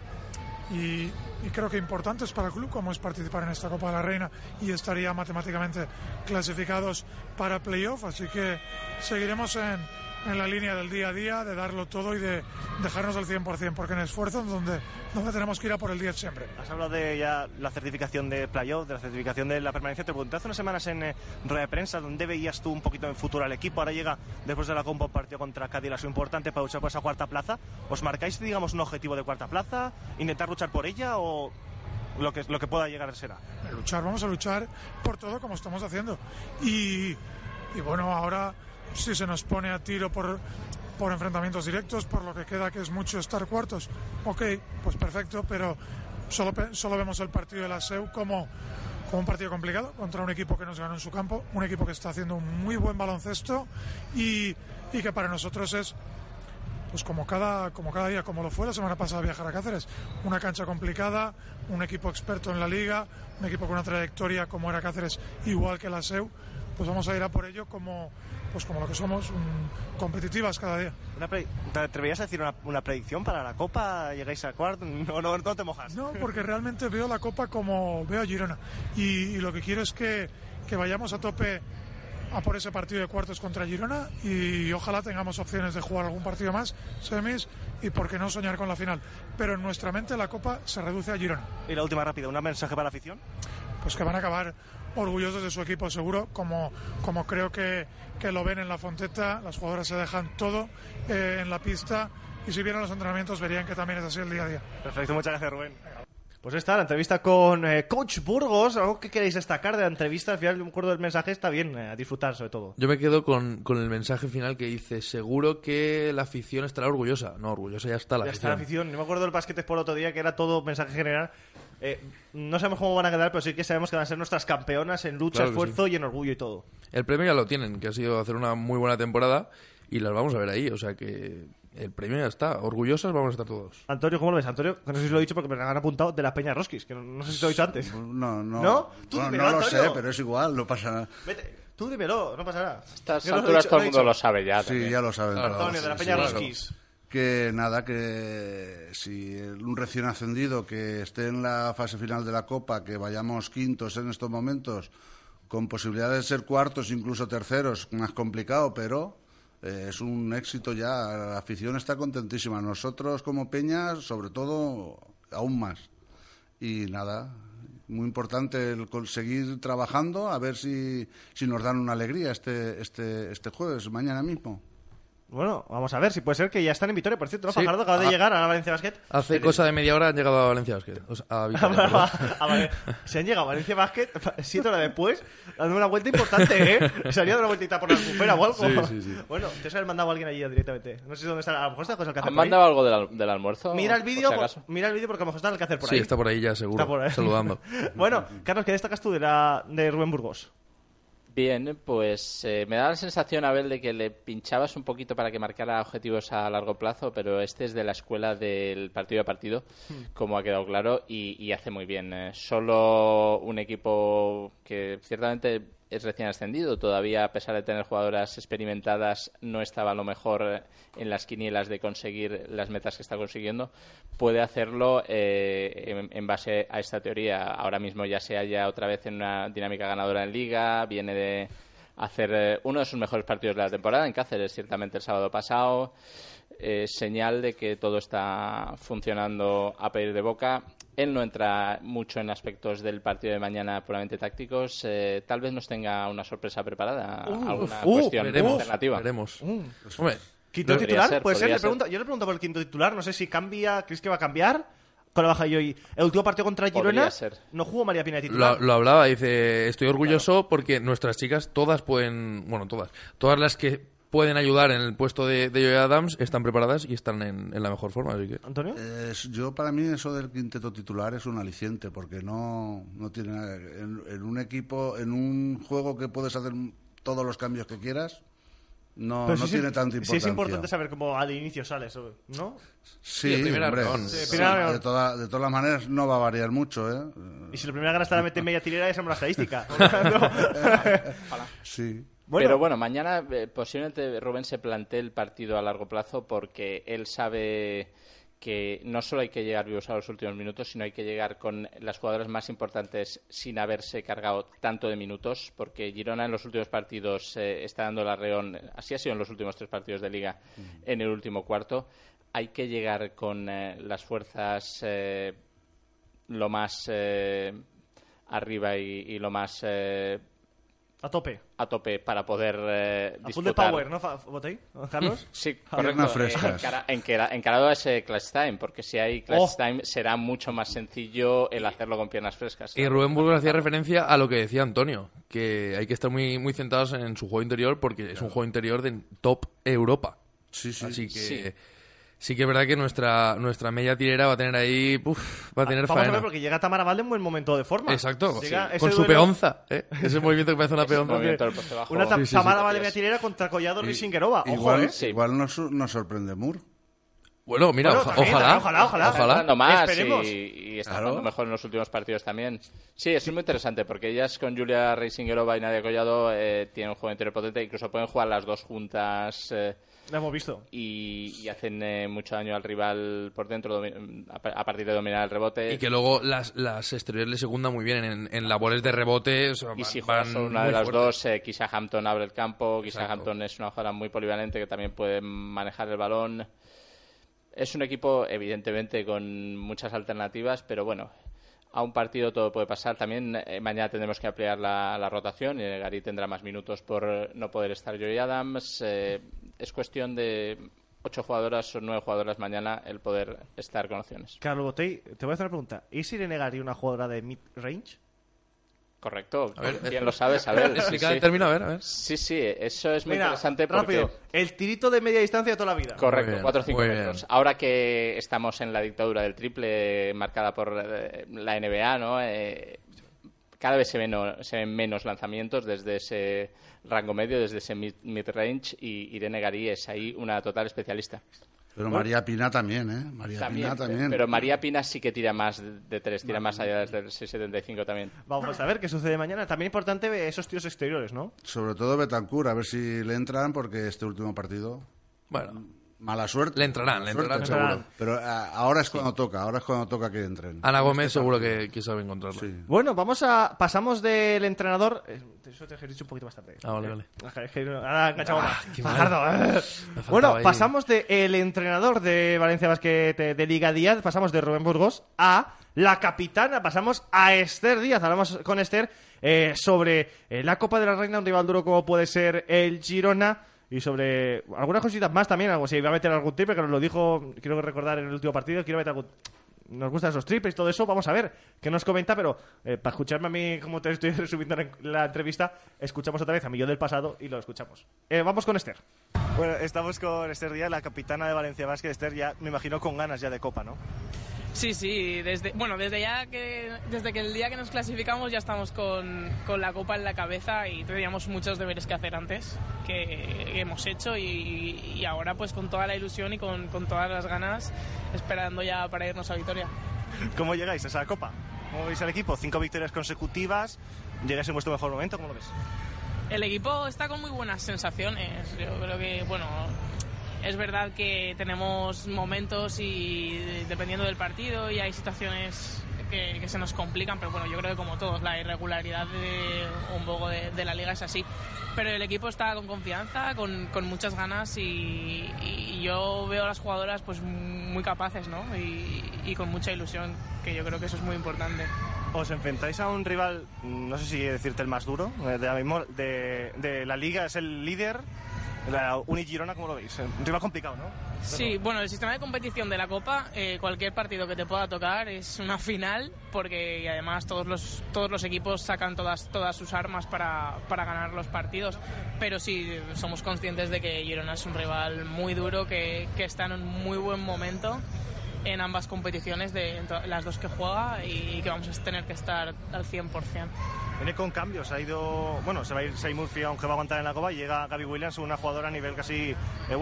Speaker 7: creo que importantes para el club, como es participar en esta Copa de la Reina y estaría matemáticamente clasificados para playoff. Así que seguiremos en la línea del día a día, de darlo todo y de dejarnos al 100%, porque en esfuerzo es donde tenemos que ir a por el 10 siempre.
Speaker 3: Has hablado de ya la certificación de playoff, de la certificación de la permanencia. Te pregunté hace unas semanas en rueda de prensa dónde veías tú un poquito en futuro al equipo. Ahora llega, después de la Copa, un partido contra Cádiz, lo importante para luchar por esa cuarta plaza. ¿Os marcáis, digamos, un objetivo de cuarta plaza? ¿Intentar luchar por ella o lo que pueda llegar será?
Speaker 7: Vamos a luchar por todo, como estamos haciendo. Y bueno, ahora, si se nos pone a tiro por enfrentamientos directos, por lo que queda, que es mucho estar cuartos, ok, pues perfecto, pero solo vemos el partido de la SEU como un partido complicado contra un equipo que nos ganó en su campo, un equipo que está haciendo un muy buen baloncesto y que para nosotros es, pues como cada día, como lo fue la semana pasada viajar a Cáceres, una cancha complicada, un equipo experto en la liga, un equipo con una trayectoria como era Cáceres, igual que la SEU. Pues vamos a ir a por ello como lo que somos, competitivas cada día.
Speaker 3: ¿Te atreverías a decir una predicción para la Copa? ¿Llegáis a cuarto? No te mojas.
Speaker 7: No, porque realmente veo la Copa como veo a Girona. Y lo que quiero es que vayamos a tope a por ese partido de cuartos contra Girona y ojalá tengamos opciones de jugar algún partido más, semis, y por qué no soñar con la final. Pero en nuestra mente la Copa se reduce a Girona.
Speaker 3: Y la última rápida, ¿un mensaje para la afición?
Speaker 7: Pues que van a acabar orgullosos de su equipo, seguro, como creo que lo ven en la Fonteta. Las jugadoras se dejan todo en la pista, y si vieran los entrenamientos verían que también es así el día a día.
Speaker 3: Perfecto, muchas gracias, Rubén. Pues está la entrevista con Coach Burgos. ¿Algo que queréis destacar de la entrevista? Al final, me acuerdo del mensaje, está bien, a disfrutar sobre todo.
Speaker 4: Yo me quedo con el mensaje final que dice: seguro que la afición estará orgullosa. No, orgullosa ya está la afición.
Speaker 3: Ya está la afición. Yo me acuerdo del básquet por otro día, que era todo mensaje general. No sabemos cómo van a quedar, pero sí que sabemos que van a ser nuestras campeonas en lucha, claro, esfuerzo, sí, y en orgullo y todo.
Speaker 4: El premio ya lo tienen, que ha sido hacer una muy buena temporada, y las vamos a ver ahí, o sea que el premio ya está. Orgullosas vamos a estar todos.
Speaker 3: Antonio, ¿cómo lo ves? Antonio, no sé si lo he dicho porque me lo han apuntado, de las Peñas Rosquis, que no sé si te lo he dicho antes.
Speaker 6: No lo sé, pero es igual, no pasa nada.
Speaker 3: Vete, tú dímelo, no pasa nada.
Speaker 5: A estas alturas todo el mundo lo sabe ya.
Speaker 6: Sí,
Speaker 5: también.
Speaker 6: Ya lo saben.
Speaker 3: Claro, Antonio, de las Peñas Rosquis.
Speaker 6: Que nada, que si un recién ascendido que esté en la fase final de la Copa, que vayamos quintos en estos momentos, con posibilidades de ser cuartos, incluso terceros, más complicado, pero es un éxito ya. La afición está contentísima. Nosotros como Peña, sobre todo, aún más. Y nada, muy importante el conseguir trabajando, a ver si nos dan una alegría este jueves, mañana mismo.
Speaker 3: Bueno, vamos a ver, si puede ser que ya están en Vitoria. Por cierto, ¿no?
Speaker 4: Sí.
Speaker 3: Fajardo acaba de llegar a la Valencia Basket.
Speaker 4: Hace cosa de media hora han llegado a Valencia Basket. O sea, a Vitoria.
Speaker 3: Se han llegado a Valencia Basket 7 horas después, dando una vuelta importante, ¿eh? Se han ido una vueltita por la Albufera o algo. Sí. Bueno, te has mandado a alguien allí directamente. No sé dónde está. A lo mejor está cosa que hacer.
Speaker 5: ¿Han mandado algo del almuerzo?
Speaker 3: Mira el vídeo porque a lo mejor está el que hacer por ahí.
Speaker 4: Sí, está por ahí ya, seguro. Está por ahí. Saludando.
Speaker 3: Bueno, Carlos, ¿qué destacas tú de Rubén Burgos?
Speaker 5: Bien, pues me da la sensación, Abel, de que le pinchabas un poquito para que marcara objetivos a largo plazo, pero este es de la escuela del partido a partido, como ha quedado claro, y hace muy bien. Solo un equipo que ciertamente es recién ascendido, todavía a pesar de tener jugadoras experimentadas no estaba a lo mejor en las quinielas de conseguir las metas que está consiguiendo, puede hacerlo en base a esta teoría. Ahora mismo ya se halla otra vez en una dinámica ganadora en Liga, viene de hacer uno de sus mejores partidos de la temporada en Cáceres, ciertamente el sábado pasado, señal de que todo está funcionando a pedir de boca. Él no entra mucho en aspectos del partido de mañana puramente tácticos. Tal vez nos tenga una sorpresa preparada, alguna cuestión alternativa.
Speaker 4: Veremos. Hombre,
Speaker 3: ¿Quinto titular? Puede ser. Yo le pregunto por el quinto titular. No sé si cambia. ¿Crees que va a cambiar? Con la baja yo y el último partido contra Girona no jugó María Pina de titular.
Speaker 4: Lo hablaba, dice, estoy orgulloso porque nuestras chicas todas pueden, bueno, todas las que pueden ayudar en el puesto de Joy Adams están preparadas y están en la mejor forma, así que...
Speaker 3: ¿Antonio?
Speaker 6: Yo, para mí, eso del quinteto titular es un aliciente, porque no tiene nada... En un equipo, en un juego que puedes hacer todos los cambios que quieras... No tiene tanta importancia.
Speaker 3: Sí es importante saber cómo al inicio sale eso, ¿no?
Speaker 6: Sí, hombre. De todas las maneras no va a variar mucho, ¿eh?
Speaker 3: Y si la primera gana está la mete media tirera, esa es una estadística.
Speaker 6: Sí.
Speaker 5: Bueno. Pero bueno, mañana posiblemente Rubén se plantee el partido a largo plazo porque él sabe que no solo hay que llegar vivos a los últimos minutos, sino hay que llegar con las jugadoras más importantes sin haberse cargado tanto de minutos, porque Girona en los últimos partidos está dando el arreón, así ha sido en los últimos 3 partidos de Liga, en el último cuarto. Hay que llegar con las fuerzas lo más arriba y lo más...
Speaker 3: A tope
Speaker 5: para poder disputar.
Speaker 3: A full de power, ¿no, Botey? ¿Carlos?
Speaker 5: Sí, correcto. Encarado a ese clutch time, porque si hay clutch time será mucho más sencillo el hacerlo con piernas frescas.
Speaker 4: Y Rubén Burgos hacía referencia a lo que decía Antonio, que hay que estar muy, muy centrados en su juego interior, porque es un juego interior de top Europa.
Speaker 6: Sí.
Speaker 4: Así que... Sí que es verdad que nuestra media tirera va a tener ahí... va a tener faena.
Speaker 3: Vamos a ver, porque llega Tamara Valde en buen momento de forma.
Speaker 4: Exacto, con su peonza. Ese movimiento que parece una peonza.
Speaker 3: Una Tamara Valde media tirera contra Collado Risingerova.
Speaker 6: Igual nos sorprende Moore.
Speaker 4: Bueno, mira, ojalá.
Speaker 5: Está más y está jugando mejor en los últimos partidos también. Sí, es muy interesante porque ellas con Julia Risingerova y Nadia Collado tienen un juego interior potente. Incluso pueden jugar las dos juntas...
Speaker 3: Lo hemos visto.
Speaker 5: Y hacen mucho daño al rival por dentro a partir de dominar el rebote.
Speaker 4: Y que luego las exteriores le secundan muy bien en labores de rebote. O sea,
Speaker 5: y si juegas una de las dos, Kisha Hampton abre el campo. Kisha Hampton es una jugadora muy polivalente que también puede manejar el balón. Es un equipo, evidentemente, con muchas alternativas, pero bueno... A un partido todo puede pasar. También mañana tendremos que ampliar la rotación y Gary tendrá más minutos por no poder estar Joy Adams. Es cuestión de 8 jugadoras o 9 jugadoras mañana el poder estar con opciones.
Speaker 3: Carlos Botey, te voy a hacer una pregunta. ¿Es Irene Gary una jugadora de mid-range?
Speaker 5: Correcto. A ver, ¿quién lo sabe?
Speaker 4: Explica el término, a ver.
Speaker 5: Sí, eso es muy interesante porque...
Speaker 3: Rápido, el tirito de media distancia de toda la vida.
Speaker 5: Correcto, 4 o 5 metros. Ahora que estamos en la dictadura del triple marcada por la NBA, ¿no? Cada vez se ven menos lanzamientos desde ese rango medio, desde ese mid-range, y Irene Gary es ahí una total especialista.
Speaker 6: Pero María Pina también, ¿eh? Pina también.
Speaker 5: Pero María Pina sí que tira más de 3, tira más allá desde el 6.75 también.
Speaker 3: Vamos a ver qué sucede mañana. También importante esos tiros exteriores, ¿no?
Speaker 6: Sobre todo Betancourt, a ver si le entran, porque este último partido...
Speaker 4: Bueno...
Speaker 6: Mala suerte.
Speaker 4: Le entrarán seguro.
Speaker 6: Pero ahora es cuando toca que entren.
Speaker 4: Ana Gómez seguro que sabe encontrarlo. Sí.
Speaker 3: Bueno, pasamos del entrenador... Eso te he dicho un poquito más tarde.
Speaker 4: Vale.
Speaker 3: Ahora enganchamos Bueno, pasamos del entrenador de Valencia Basket de Liga Díaz, pasamos de Rubén Burgos a la capitana, pasamos a Esther Díaz. Hablamos con Esther sobre la Copa de la Reina, un rival duro como puede ser el Girona. Y sobre algunas cositas más también, algo si iba a meter algún triple, que nos lo dijo, quiero recordar en el último partido, nos gustan esos triples y todo eso, vamos a ver qué nos comenta, pero para escucharme a mí, como te estoy resumiendo en la entrevista, escuchamos otra vez a mi yo del pasado y lo escuchamos. Vamos con Esther.
Speaker 8: Bueno, estamos con Esther Díaz, la capitana de Valencia Basket. Esther, ya me imagino con ganas ya de Copa, ¿no?
Speaker 9: Sí, desde que el día que nos clasificamos ya estamos con la Copa en la cabeza y teníamos muchos deberes que hacer antes, que hemos hecho y ahora pues con toda la ilusión y con todas las ganas esperando ya para irnos a Vitoria.
Speaker 8: ¿Cómo llegáis a esa Copa? ¿Cómo veis al equipo? 5 victorias consecutivas, ¿llegáis en vuestro mejor momento? ¿Cómo lo ves?
Speaker 9: El equipo está con muy buenas sensaciones, yo creo que, bueno... Es verdad que tenemos momentos y dependiendo del partido y hay situaciones que se nos complican, pero bueno, yo creo que como todos, la irregularidad de un poco de la liga es así. Pero el equipo está con confianza, con muchas ganas y yo veo a las jugadoras pues muy capaces, ¿no? Y con mucha ilusión, que yo creo que eso es muy importante.
Speaker 8: Os enfrentáis a un rival, no sé si decirte el más duro, de la liga, es el líder. La Uni Girona, ¿cómo lo veis? Un rival complicado, ¿no?
Speaker 9: Sí, bueno, el sistema de competición de la Copa, cualquier partido que te pueda tocar es una final, porque y además todos los equipos sacan todas sus armas para ganar los partidos, pero sí, somos conscientes de que Girona es un rival muy duro, que está en un muy buen momento en ambas competiciones, de las dos que juega, y que vamos a tener que estar al 100%.
Speaker 8: Viene con cambios, se va a ir Sai Murphy, aunque va a aguantar en la Copa, y llega Gabby Williams, una jugadora a nivel casi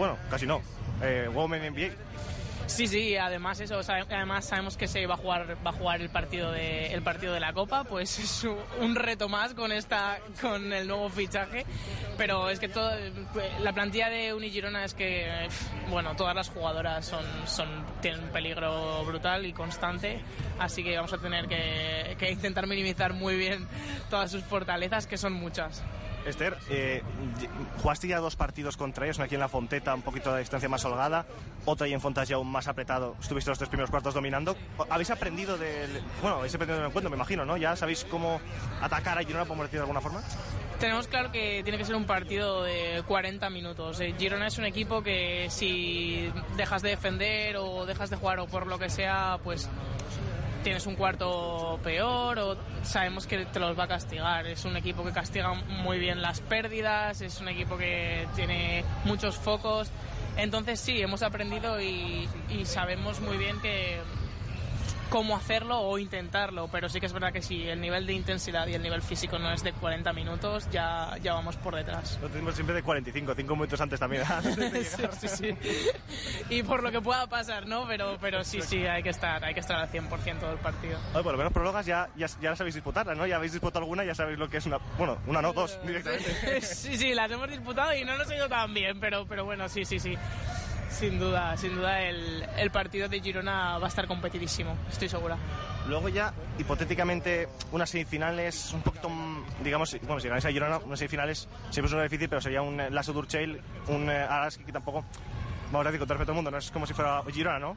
Speaker 8: Women NBA.
Speaker 9: Sí, además sabemos que se va a jugar el partido de la Copa, pues es un reto más con el nuevo fichaje, pero es que la plantilla de Unigirona es que todas las jugadoras tienen un peligro brutal y constante, así que vamos a tener que intentar minimizar muy bien todas sus fortalezas, que son muchas.
Speaker 8: Esther, jugaste ya 2 partidos contra ellos, uno aquí en la Fonteta, un poquito de distancia más holgada, otro ahí en Fontas ya aún más apretado, estuviste los 3 primeros cuartos dominando. ¿Habéis aprendido del encuentro, me imagino, ¿no? ¿Ya sabéis cómo atacar a Girona, podemos decir de alguna forma?
Speaker 9: Tenemos claro que tiene que ser un partido de 40 minutos. Girona es un equipo que si dejas de defender o dejas de jugar o por lo que sea, pues tienes un cuarto peor, o sabemos que te los va a castigar. Es un equipo que castiga muy bien las pérdidas, es un equipo que tiene muchos focos. Entonces sí, hemos aprendido y sabemos muy bien cómo hacerlo o intentarlo, pero sí que es verdad que si el nivel de intensidad y el nivel físico no es de 40 minutos, ya vamos por detrás.
Speaker 8: Lo tenemos siempre de 45, 5 minutos antes también.
Speaker 9: Sí. Y por lo que pueda pasar, ¿no? Pero sí, hay que estar al 100% del partido.
Speaker 8: Oye, por lo menos prórrogas ya las sabéis disputarlas, ¿no? Ya habéis disputado alguna, ya sabéis lo que es una no, 2 directamente.
Speaker 9: Sí, las hemos disputado y no nos ha ido tan bien, pero bueno, sí. Sin duda el partido de Girona va a estar competidísimo, estoy segura.
Speaker 8: Luego ya, hipotéticamente, unas semifinales un poquito, digamos, si ganáis a Girona, unas semifinales siempre es una difícil, pero sería un Lasso Durchail, un Araski, que tampoco, vamos a decir con todo respeto al mundo, no es como si fuera Girona, ¿no?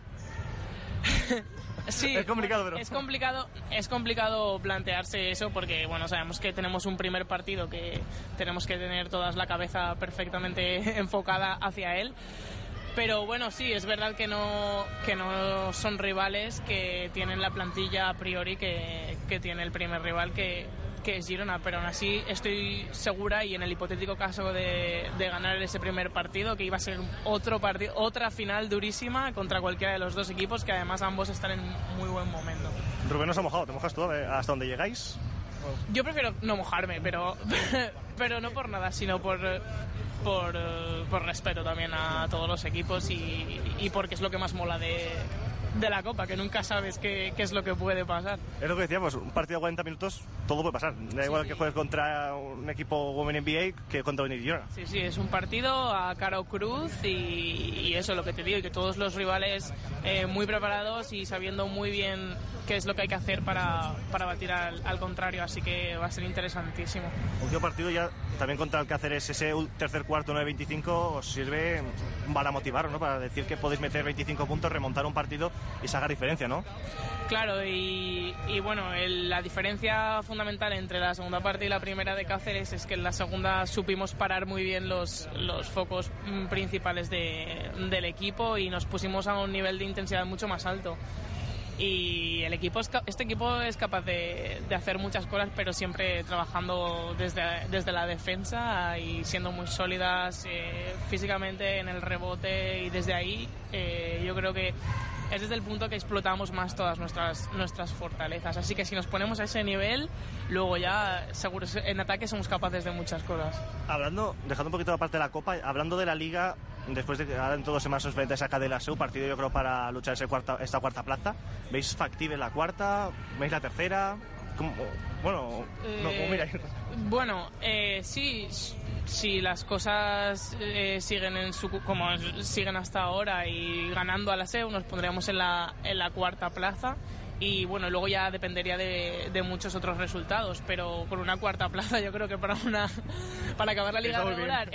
Speaker 9: Sí,
Speaker 8: es complicado, pero
Speaker 9: es complicado plantearse eso, porque sabemos que tenemos un primer partido que tenemos que tener todas la cabeza perfectamente enfocada hacia él. Pero sí, es verdad que no son rivales que tienen la plantilla a priori que tiene el primer rival, que es Girona, pero aún así estoy segura, y en el hipotético caso de ganar ese primer partido, que iba a ser otra final durísima contra cualquiera de los dos equipos, que además ambos están en muy buen momento.
Speaker 8: Rubén nos ha mojado, ¿te mojas tú hasta donde llegáis?
Speaker 9: Yo prefiero no mojarme, pero no por nada, sino por respeto también a todos los equipos y porque es lo que más mola de la Copa, que nunca sabes qué es lo que puede pasar.
Speaker 8: Es lo que decíamos, un partido de 40 minutos, todo puede pasar. Da igual que juegues contra un equipo Women NBA que contra un Girona.
Speaker 9: Sí, es un partido a cara o cruz y eso es lo que te digo, y que todos los rivales muy preparados y sabiendo muy bien qué es lo que hay que hacer para batir al contrario, así que va a ser interesantísimo.
Speaker 8: Último partido ya también contra el Cáceres, ese tercer cuarto 9-25 os sirve para motivaros, ¿no? Para decir que podéis meter 25 puntos, remontar un partido y sacar diferencia, ¿no?
Speaker 9: Claro, y la diferencia fundamental entre la segunda parte y la primera de Cáceres es que en la segunda supimos parar muy bien los focos principales del equipo y nos pusimos a un nivel de intensidad mucho más alto. Y este equipo es capaz de hacer muchas cosas, pero siempre trabajando desde la defensa y siendo muy sólidas físicamente en el rebote, y desde ahí yo creo que es desde el punto que explotamos más todas nuestras fortalezas. Así que si nos ponemos a ese nivel, luego ya seguro en ataque somos capaces de muchas cosas.
Speaker 8: Dejando un poquito la parte de la Copa, hablando de la Liga, después de que ahora en 2 semanas os enfrentáis a Cadel Seu, partido yo creo para luchar esta cuarta plaza, ¿veis factible la cuarta? ¿Veis la tercera? ¿Cómo miráis? Sí, si las cosas siguen como siguen hasta ahora y ganando a la SEU, nos pondríamos en la cuarta plaza. Y luego ya dependería de muchos otros resultados, pero por una cuarta plaza yo creo que para acabar la liga regular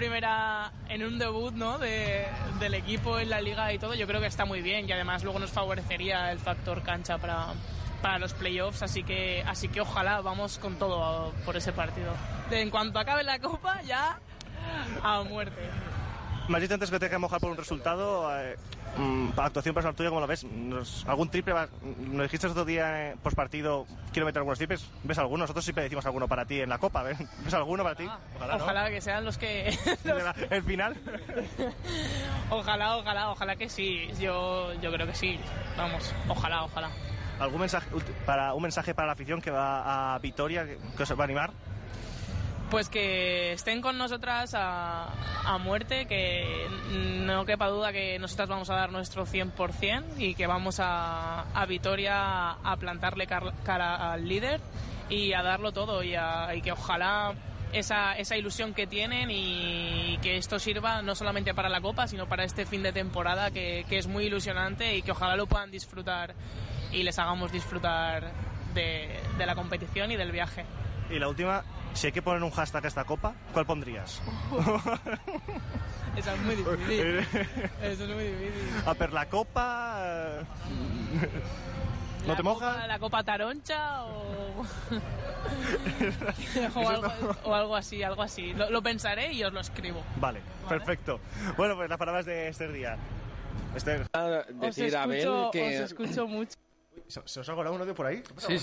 Speaker 8: en un debut, ¿no? del equipo en la liga y todo, yo creo que está muy bien, y además luego nos favorecería el factor cancha para los playoffs, así que ojalá vamos con todo por ese partido. En cuanto acabe la Copa ya
Speaker 9: A muerte.
Speaker 8: Me has dicho antes que te que mojar por un resultado. Actuación personal tuya, ¿cómo lo ves? ¿Algún triple? Nos dijiste otro día post partido, quiero meter algunos triples. ¿Ves alguno? Nosotros siempre decimos alguno para ti en la Copa. ¿Ves alguno para ti?
Speaker 9: Ojalá, ¿no? Que sean los que...
Speaker 8: ¿El final?
Speaker 9: Ojalá que sí. Yo creo que sí. Vamos, ojalá.
Speaker 8: ¿Algún mensaje para la afición que va a Vitoria, que os va a animar?
Speaker 9: Pues que estén con nosotras a muerte, que no quepa duda que nosotras vamos a dar nuestro 100% y que vamos a Vitoria a plantarle cara al líder y a darlo todo y que ojalá esa ilusión que tienen y que esto sirva no solamente para la Copa sino para este fin de temporada que es muy ilusionante y que ojalá lo puedan disfrutar y les hagamos disfrutar de la competición y del viaje.
Speaker 8: Y la última, si hay que poner un hashtag a esta Copa, ¿cuál pondrías?
Speaker 9: Eso es muy difícil.
Speaker 8: A per la Copa... ¿No te mojas?
Speaker 9: ¿La Copa Taroncha o algo así? Lo pensaré y os lo escribo.
Speaker 8: Vale, perfecto. Bueno, pues las palabras de Esther Díaz. Esther.
Speaker 10: Decir a Abel que...
Speaker 9: Os escucho mucho.
Speaker 3: ¿Se os ha colado un audio por ahí?
Speaker 4: Sí.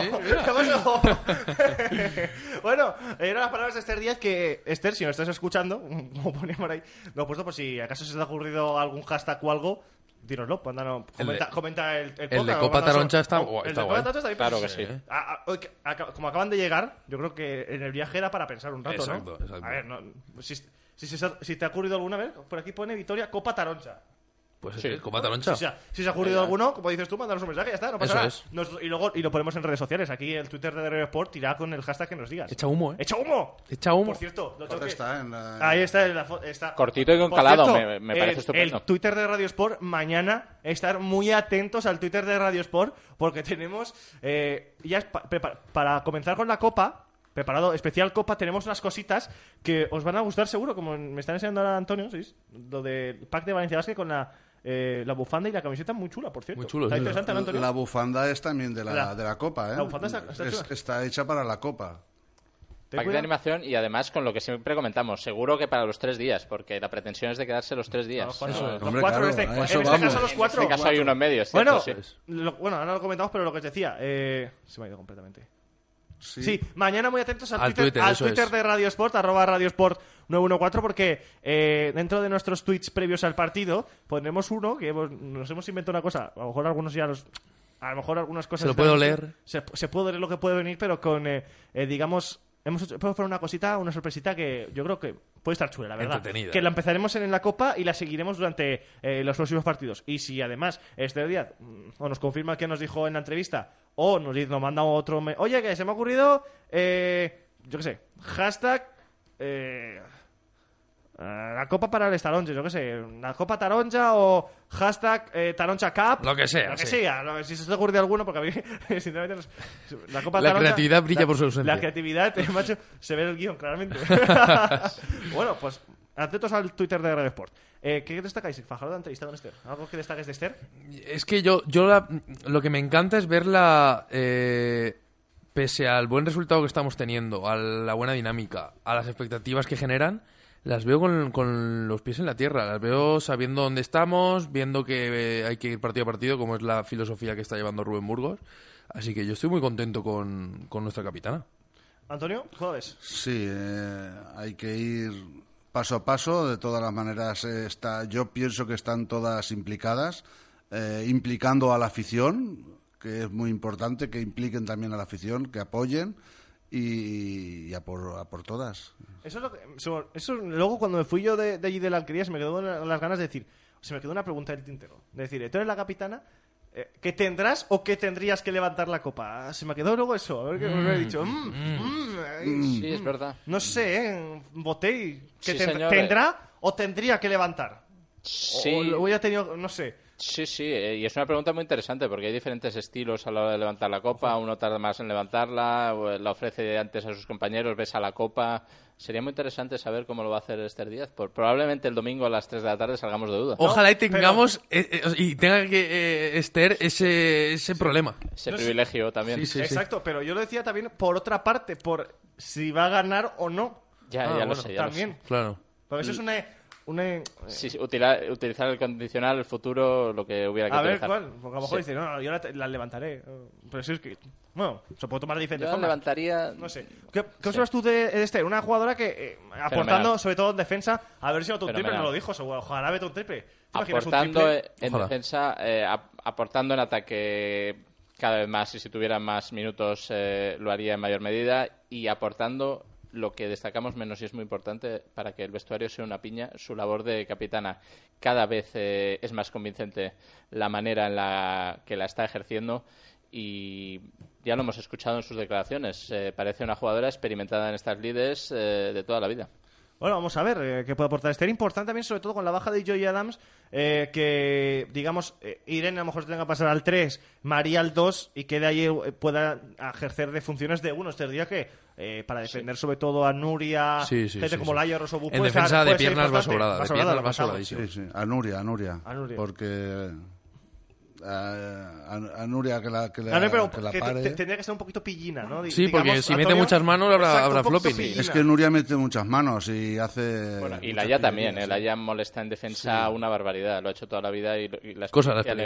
Speaker 3: Bueno, eran las palabras de Esther Díaz que... Esther, si nos estás escuchando, como ponía por ahí, lo he puesto por si acaso se te ha ocurrido algún hashtag o algo, dínoslo, pues comenta el podcast.
Speaker 4: El de Copa Taroncha está guay.
Speaker 3: El de Copa Taroncha está bien.
Speaker 5: Claro que sí.
Speaker 3: Como acaban de llegar, yo creo que en el viaje era para pensar un rato,
Speaker 4: exacto,
Speaker 3: ¿no?
Speaker 4: Exacto.
Speaker 3: A ver, si te ha ocurrido alguna vez, por aquí pone Vitoria Copa Taroncha.
Speaker 4: Pues
Speaker 5: sí,
Speaker 4: Copa Taroncha.
Speaker 3: Si se ha ocurrido alguno, como dices tú, mándanos un mensaje, ya está, no pasa
Speaker 4: Eso
Speaker 3: nada. Y lo ponemos en redes sociales. Aquí el Twitter de Radio Sport irá con el hashtag que nos digas.
Speaker 4: Echa humo, ¿eh?
Speaker 3: ¡Echa humo!
Speaker 4: Por
Speaker 3: cierto,
Speaker 6: está
Speaker 3: ahí está, está.
Speaker 5: Cortito y con calado, me parece estupendo.
Speaker 3: El Twitter de Radio Sport, mañana, estar muy atentos al Twitter de Radio Sport, porque tenemos, ya para comenzar con la Copa, preparado, especial Copa, tenemos unas cositas que os van a gustar seguro, como me está enseñando ahora Antonio, ¿sí? Lo del pack de Valencia Basket con la bufanda y la camiseta muy chula, por cierto.
Speaker 4: Muy chulo.
Speaker 3: Está interesante, ¿no, Antonio?
Speaker 6: La bufanda es también de la Copa, ¿eh?
Speaker 3: La bufanda
Speaker 6: está hecha para la Copa.
Speaker 5: Pack de animación y además con lo que siempre comentamos, seguro que para los 3 días, porque la pretensión es de quedarse los 3 días.
Speaker 3: Los
Speaker 6: Hombre,
Speaker 3: 4
Speaker 6: claro,
Speaker 3: en este
Speaker 6: eso
Speaker 3: caso los 4.
Speaker 5: En este caso hay uno en medio, es
Speaker 3: bueno,
Speaker 5: cierto, sí.
Speaker 3: Bueno, ahora lo comentamos, pero lo que os decía, se me ha ido completamente.
Speaker 6: Sí.
Speaker 3: Sí, mañana muy atentos al
Speaker 4: Twitter
Speaker 3: de Radio Sport, @Radio Sport 914, porque dentro de nuestros tweets previos al partido pondremos uno que nos hemos inventado una cosa. A lo mejor algunos ya a lo mejor algunas cosas...
Speaker 4: ¿Se lo puedo leer?
Speaker 3: Se puede leer lo que puede venir, pero con, digamos... podemos poner una cosita, una sorpresita que yo creo que puede estar chula, la verdad.
Speaker 4: Entretenida.
Speaker 3: Que la empezaremos en la Copa y la seguiremos durante los próximos partidos. Y si además Esther Díaz o nos confirma que nos dijo en la entrevista o nos manda otro... Oye, que se me ha ocurrido, yo qué sé, hashtag... la Copa para el Estaronja, yo qué sé, la Copa Taronja o hashtag Taronja Cup.
Speaker 4: Lo que sea.
Speaker 3: Lo que sea. Si se te ocurre alguno, porque a mí, sinceramente, la Copa
Speaker 4: La
Speaker 3: Taronja,
Speaker 4: creatividad brilla por su ausencia.
Speaker 3: La creatividad, macho, se ve en el guión, claramente. Bueno, pues atentos al Twitter de Radio Sport. ¿Qué destacáis? Fajardo de entrevista con Esther. ¿Algo que destaques de Esther?
Speaker 4: Es que yo lo que me encanta es verla... pese al buen resultado que estamos teniendo, a la buena dinámica, a las expectativas que generan, las veo con los pies en la tierra, las veo sabiendo dónde estamos, viendo que hay que ir partido a partido, como es la filosofía que está llevando Rubén Burgos. Así que yo estoy muy contento con nuestra capitana.
Speaker 3: Antonio, ¿cómo ves?
Speaker 6: Sí, hay que ir paso a paso. De todas las maneras, yo pienso que están todas implicadas, implicando a la afición, que es muy importante, que impliquen también a la afición, que apoyen y a por todas.
Speaker 3: Eso luego cuando me fui yo de allí de la alquería se me quedó las ganas de decir, se me quedó una pregunta del tintero, de decir, tú eres la capitana, ¿qué tendrás o qué tendrías que levantar la copa? Se me quedó luego eso, a ver qué me he dicho.
Speaker 5: Sí, es verdad.
Speaker 3: No sé, Botey,
Speaker 5: Sí,
Speaker 3: ¿tendrá o tendría que levantar?
Speaker 5: Sí.
Speaker 3: O ya tenido, no sé.
Speaker 5: Sí, y es una pregunta muy interesante porque hay diferentes estilos a la hora de levantar la copa. Uno tarda más en levantarla, la ofrece antes a sus compañeros, besa la copa. Sería muy interesante saber cómo lo va a hacer Esther Díaz. Probablemente el domingo a las 3 de la tarde salgamos de duda.
Speaker 4: Ojalá y tengamos y tenga que Esther ese problema.
Speaker 5: Ese privilegio también.
Speaker 3: Sí. Exacto, pero yo lo decía también por otra parte, por si va a ganar o no.
Speaker 5: Ya lo sé.
Speaker 3: También.
Speaker 4: Claro.
Speaker 3: Pero eso es
Speaker 5: Sí, utilizar el condicional, el futuro, lo que hubiera que utilizar.
Speaker 3: A ver, ¿cuál? Porque a lo mejor dice, no, yo la levantaré. Pero si es que, bueno, se puede tomar de diferentes formas.
Speaker 5: Yo levantaría...
Speaker 3: No sé. ¿Qué observas tú de Esther? Una jugadora que, aportando, sobre todo en defensa, a ver si mete un triple, no lo dijo, ojalá mete un triple.
Speaker 5: Aportando en defensa, aportando en ataque cada vez más, y si tuviera más minutos lo haría en mayor medida, y aportando... Lo que destacamos menos, y es muy importante para que el vestuario sea una piña, su labor de capitana. Cada vez es más convincente la manera en la que la está ejerciendo, y ya lo hemos escuchado en sus declaraciones. Parece una jugadora experimentada en estas lides de toda la vida.
Speaker 3: Bueno, vamos a ver qué puede aportar Esther. Importante también, sobre todo con la baja de Joy Adams, que, digamos, Irene a lo mejor se tenga que pasar al 3, María al 2, y que de ahí pueda ejercer de funciones de 1. Este día que, para defender sobre todo a Nuria, gente como Laia Rosobu...
Speaker 4: En defensa de piernas va sobrada. Va sobradísimo.
Speaker 6: Sí. A Nuria. Porque... A Nuria que la pare.
Speaker 3: Tendría que ser un poquito pillina, ¿no?
Speaker 4: Sí, porque si mete muchas manos habrá flopping.
Speaker 6: Es que Nuria mete muchas manos y hace...
Speaker 5: Bueno, y Laia también, Laia molesta en defensa una barbaridad, lo ha hecho toda la vida y la experiencia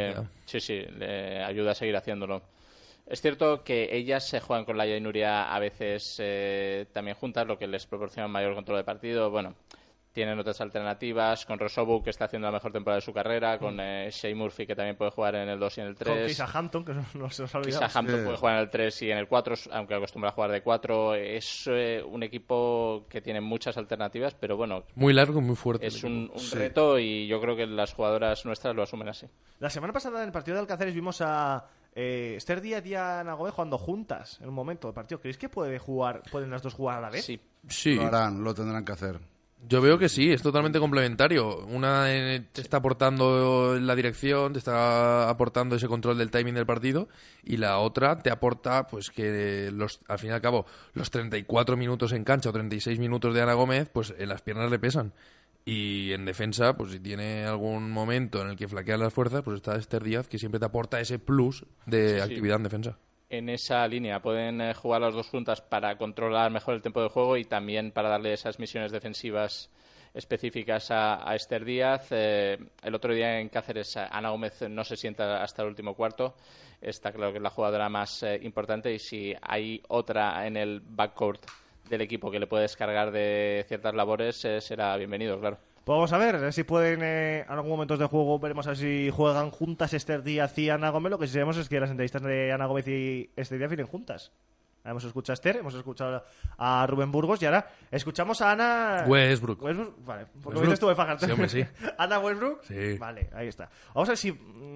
Speaker 5: le ayuda a seguir haciéndolo. Es cierto que ellas se juegan con Laia y Nuria a veces también juntas, lo que les proporciona un mayor control de partido. Bueno, tienen otras alternativas, con Rosobu, que está haciendo la mejor temporada de su carrera, con Shea Murphy, que también puede jugar en el 2 y en el 3.
Speaker 3: Con Kisa Hampton, que no se nos ha olvidado.
Speaker 5: Kisa Hampton puede jugar en el 3 y en el 4, aunque acostumbra a jugar de 4. Es un equipo que tiene muchas alternativas, pero bueno...
Speaker 4: Muy largo y muy fuerte.
Speaker 5: Es un reto, y yo creo que las jugadoras nuestras lo asumen así.
Speaker 3: La semana pasada, en el partido de Alcáceres, vimos a Esther Díaz y a Ana Gómez jugando juntas en un momento del partido. ¿Creéis que pueden las dos jugar a la vez?
Speaker 4: Sí.
Speaker 6: Lo tendrán que hacer.
Speaker 4: Yo veo que sí, es totalmente complementario. Una te está aportando la dirección, te está aportando ese control del timing del partido, y la otra te aporta pues que al fin y al cabo los 34 minutos en cancha o 36 minutos de Ana Gómez, pues en las piernas le pesan. Y en defensa, pues si tiene algún momento en el que flaquean las fuerzas, pues está Esther Díaz, que siempre te aporta ese plus de actividad en defensa.
Speaker 5: En esa línea pueden jugar las dos juntas para controlar mejor el tiempo de juego y también para darle esas misiones defensivas específicas a Esther Díaz. El otro día en Cáceres, Ana Gómez no se sienta hasta el último cuarto. Está claro que es la jugadora más importante, y si hay otra en el backcourt del equipo que le puede descargar de ciertas labores, será bienvenido, claro.
Speaker 3: Pues vamos a ver si pueden, en algún momento de juego, veremos a ver si juegan juntas Esther Díaz y Ana Gómez. Lo que sí sabemos es que las entrevistas de Ana Gómez y Esther Díaz vienen juntas. Hemos escuchado a Esther, hemos escuchado a Rubén Burgos, y ahora escuchamos a Ana...
Speaker 4: Westbrook.
Speaker 3: Vale, porque dices tú de Fajardo.
Speaker 4: Sí, hombre, sí.
Speaker 3: ¿Ana Westbrook?
Speaker 4: Sí.
Speaker 3: Vale, ahí está. Vamos a ver si...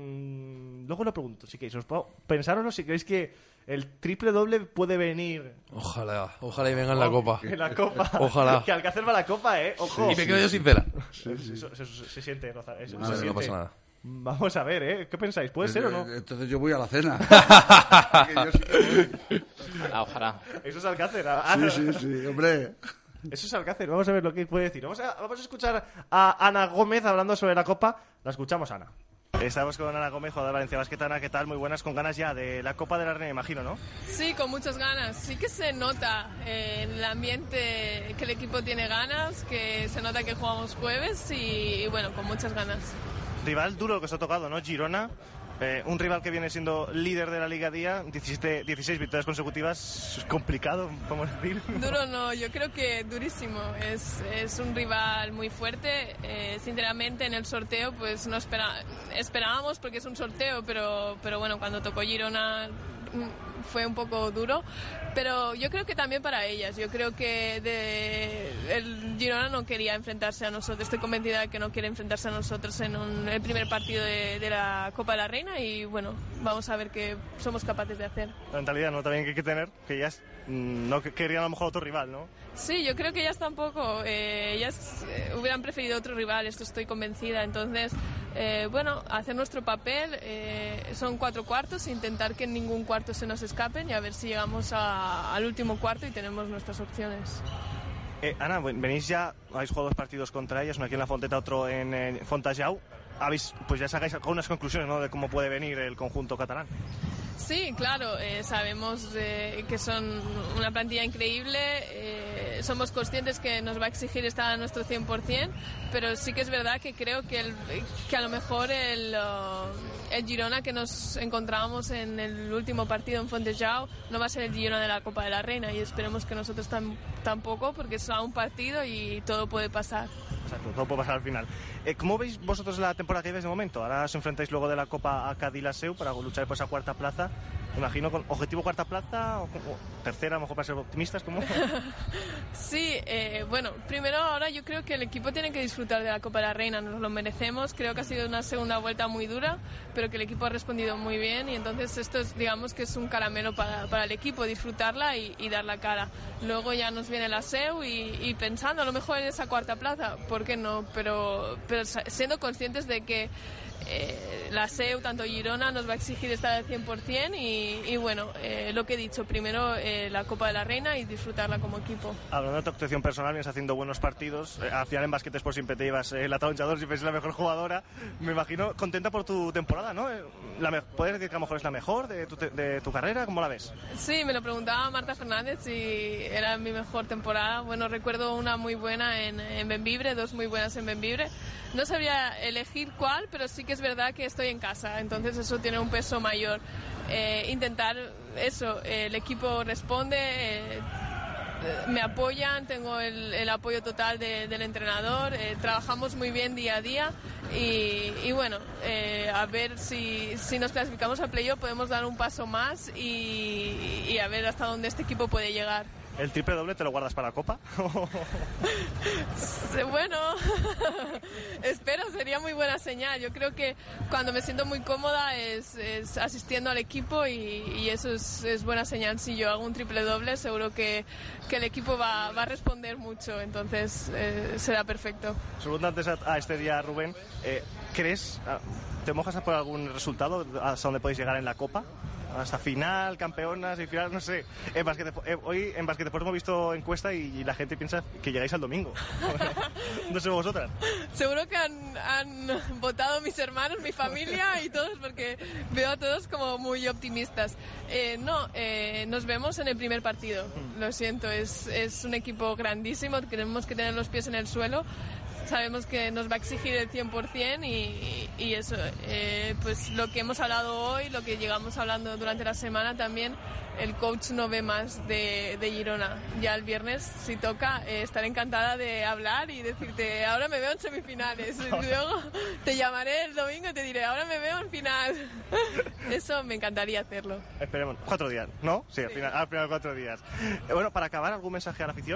Speaker 3: luego lo pregunto, si queréis. Pensároslo si creéis que el triple doble puede venir.
Speaker 4: Ojalá y venga en la Copa.
Speaker 3: En la Copa.
Speaker 4: Ojalá.
Speaker 3: Que Alcácer va a la Copa, Ojo.
Speaker 4: Y me quedo yo sin cera.
Speaker 3: Eso se siente, Roza.
Speaker 4: No pasa nada.
Speaker 3: Vamos a ver, ¿qué pensáis? ¿Puede ser o no?
Speaker 6: Entonces yo voy a la cena.
Speaker 5: Ojalá.
Speaker 3: Eso es Alcácer.
Speaker 6: Sí, hombre.
Speaker 3: Eso es Alcácer. Vamos a ver lo que puede decir. Vamos a escuchar a Ana Gómez hablando sobre la Copa. La escuchamos, Ana. Estamos con Ana Gómez, jugadora de Valencia Basket. Ana, ¿qué tal? Muy buenas, con ganas ya de la Copa de la Reina, imagino, ¿no?
Speaker 10: Sí, con muchas ganas. Sí que se nota en el ambiente que el equipo tiene ganas, que se nota que jugamos jueves y bueno, con muchas ganas.
Speaker 8: Rival duro que os ha tocado, ¿no? Girona, un rival que viene siendo líder de la Liga Día, 16 victorias consecutivas, es complicado, podemos decir.
Speaker 10: Duro no, yo creo que durísimo. Es un rival muy fuerte. Sinceramente, en el sorteo pues no esperábamos, porque es un sorteo, pero bueno, cuando tocó Girona fue un poco duro, pero yo creo que también para ellas. Yo creo que el Girona no quería enfrentarse a nosotros. Estoy convencida de que no quiere enfrentarse a nosotros en el primer partido de la Copa de la Reina, y bueno, vamos a ver qué somos capaces de hacer.
Speaker 8: La mentalidad, ¿no? También que hay que tener, que ellas no querían a lo mejor otro rival, ¿no?
Speaker 10: Sí, yo creo que ellas tampoco. Ellas hubieran preferido otro rival, esto estoy convencida. Entonces, bueno, hacer nuestro papel. Son 4 cuartos, intentar que en ningún cuarto se nos escapen, y a ver si llegamos al último cuarto y tenemos nuestras opciones.
Speaker 8: Ana, venís ya, habéis jugado 2 partidos contra ellas, uno aquí en la Fonteta, otro en Fontajau. Pues ya sacáis algunas conclusiones, ¿no?, de cómo puede venir el conjunto catalán.
Speaker 10: Sí, claro, sabemos que son una plantilla increíble, somos conscientes que nos va a exigir estar a nuestro 100%, pero sí que es verdad que creo que a lo mejor el Girona que nos encontrábamos en el último partido en Fontejau no va a ser el Girona de la Copa de la Reina, y esperemos que nosotros tampoco, porque es un partido y todo puede pasar.
Speaker 8: Exacto, todo puede pasar al final. ¿Cómo veis vosotros la temporada que veis de momento? Ahora os enfrentáis luego de la Copa a Cádiz-Laseu para luchar por esa cuarta plaza. Me imagino con objetivo cuarta plaza o tercera, a lo mejor para ser optimistas, ¿cómo?
Speaker 10: Sí, bueno, primero ahora yo creo que el equipo tiene que disfrutar de la Copa de la Reina, nos lo merecemos. Creo que ha sido una segunda vuelta muy dura, pero que el equipo ha respondido muy bien, y entonces esto es, digamos que es un caramelo para el equipo, disfrutarla y dar la cara. Luego ya nos viene la SEU y pensando a lo mejor en esa cuarta plaza, ¿por qué no? Pero siendo conscientes de que la SEU, tanto Girona, nos va a exigir estar al 100% y bueno, lo que he dicho, primero la Copa de la Reina y disfrutarla como equipo.
Speaker 8: Hablando de tu actuación personal, vienes haciendo buenos partidos, al final en Basquet Sport siempre te llevas la tabonchador, siempre eres la mejor jugadora. Me imagino contenta por tu temporada, ¿no? ¿Puedes decir que a lo mejor es la mejor de tu carrera? ¿Cómo la ves?
Speaker 10: Sí, me lo preguntaba Marta Fernández y era mi mejor temporada. Bueno, recuerdo una muy buena en Bembibre, 2 muy buenas en Bembibre. No sabría elegir cuál, pero sí que es verdad que estoy en casa, entonces eso tiene un peso mayor. Intentar eso, el equipo responde, me apoyan, tengo el apoyo total del entrenador, trabajamos muy bien día a día y bueno, a ver si nos clasificamos al playoff podemos dar un paso más y a ver hasta dónde este equipo puede llegar.
Speaker 8: ¿El triple doble te lo guardas para la Copa?
Speaker 10: Bueno, espero, sería muy buena señal. Yo creo que cuando me siento muy cómoda es asistiendo al equipo y eso es buena señal. Si yo hago un triple doble, seguro que el equipo va a responder mucho, entonces será perfecto.
Speaker 8: Segundo antes a este día, Rubén, ¿crees, te mojas por algún resultado hasta dónde podéis llegar en la Copa? Hasta final, campeonas y final, no sé. Hoy en Basquet Sport hemos visto encuesta y la gente piensa que llegáis al domingo. No sé vosotras.
Speaker 10: Seguro que han votado mis hermanos, mi familia y todos, porque veo a todos como muy optimistas. Nos vemos en el primer partido. Lo siento, es un equipo grandísimo, tenemos que tener los pies en el suelo. Sabemos que nos va a exigir el 100% y eso, pues lo que hemos hablado hoy, lo que llegamos hablando durante la semana también, el coach no ve más de Girona. Ya el viernes, si toca, estaré encantada de hablar y decirte, ahora me veo en semifinales. Y luego te llamaré el domingo y te diré, ahora me veo en final. Eso me encantaría hacerlo.
Speaker 8: Esperemos, 4 días, ¿no? Sí, al final 4 días. Bueno, para acabar, ¿algún mensaje a la afición?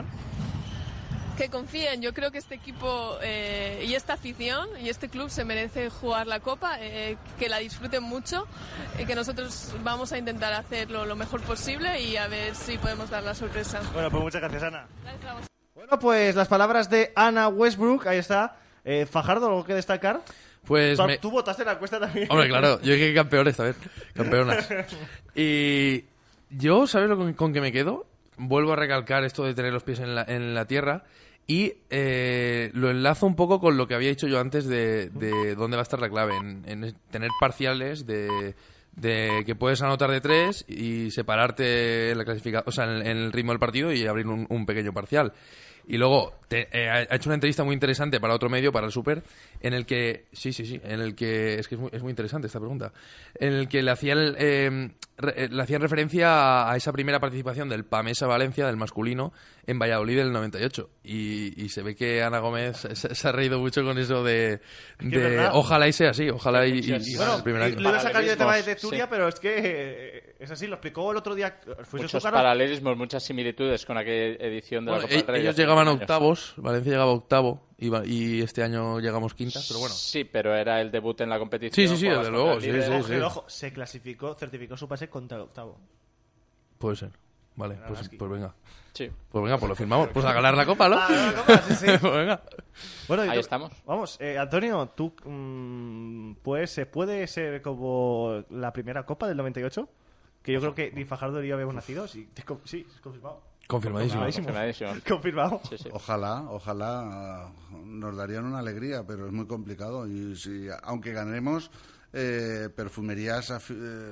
Speaker 10: Que confíen, yo creo que este equipo y esta afición y este club se merece jugar la Copa, que la disfruten mucho y que nosotros vamos a intentar hacerlo lo mejor posible y a ver si podemos dar la sorpresa.
Speaker 8: Bueno, pues muchas gracias, Ana.
Speaker 10: Gracias a vos.
Speaker 3: Bueno, pues las palabras de Ana Westbrook, ahí está. Fajardo, ¿algo que destacar?
Speaker 4: Pues
Speaker 3: tú votaste en la encuesta también.
Speaker 4: Hombre, claro, yo dije campeón esta vez, campeonas. Y yo, ¿sabes con qué me quedo? Vuelvo a recalcar esto de tener los pies en la tierra y lo enlazo un poco con lo que había dicho yo antes de dónde va a estar la clave, en tener parciales de que puedes anotar de 3 y separarte en la clasificación, o sea, en el ritmo del partido y abrir un pequeño parcial. Y luego ha hecho una entrevista muy interesante para otro medio, para el Super, en el que en el que es muy interesante esta pregunta, en el que le hacían referencia a esa primera participación del PAMESA Valencia, del masculino, en Valladolid del 98. Y se ve que Ana Gómez se ha reído mucho con eso de ojalá y sea así, ojalá y
Speaker 3: bueno,
Speaker 4: el primer año.
Speaker 3: Lo iba a sacar yo de tema de Turia, sí. Pero es que es así, lo explicó el otro día.
Speaker 5: Muchos paralelismos, muchas similitudes con aquella edición de la Copa del Rey.
Speaker 4: Ellos llegaban a octavos, Valencia llegaba a octavo y este año llegamos quintas, pero bueno.
Speaker 5: Sí, pero era el debut en la competición.
Speaker 4: Sí, desde luego. Sí.
Speaker 3: Ojo, se certificó su pase contra el octavo.
Speaker 4: Puede ser. Vale, pues venga.
Speaker 5: Sí.
Speaker 4: Pues venga, pues lo firmamos. Pues a ganar la copa, ¿no?
Speaker 3: La copa, sí.
Speaker 4: Pues venga.
Speaker 5: Bueno, ahí estamos.
Speaker 3: Vamos, Antonio, ¿tú pues se puede ser como la primera copa del 98? Que yo creo que ni Fajardo ni yo habíamos nacido. Sí, es confirmado.
Speaker 4: Confirmadísimo.
Speaker 3: Confirmado.
Speaker 5: Sí.
Speaker 6: Ojalá nos darían una alegría, pero es muy complicado. Y aunque ganemos, Perfumería se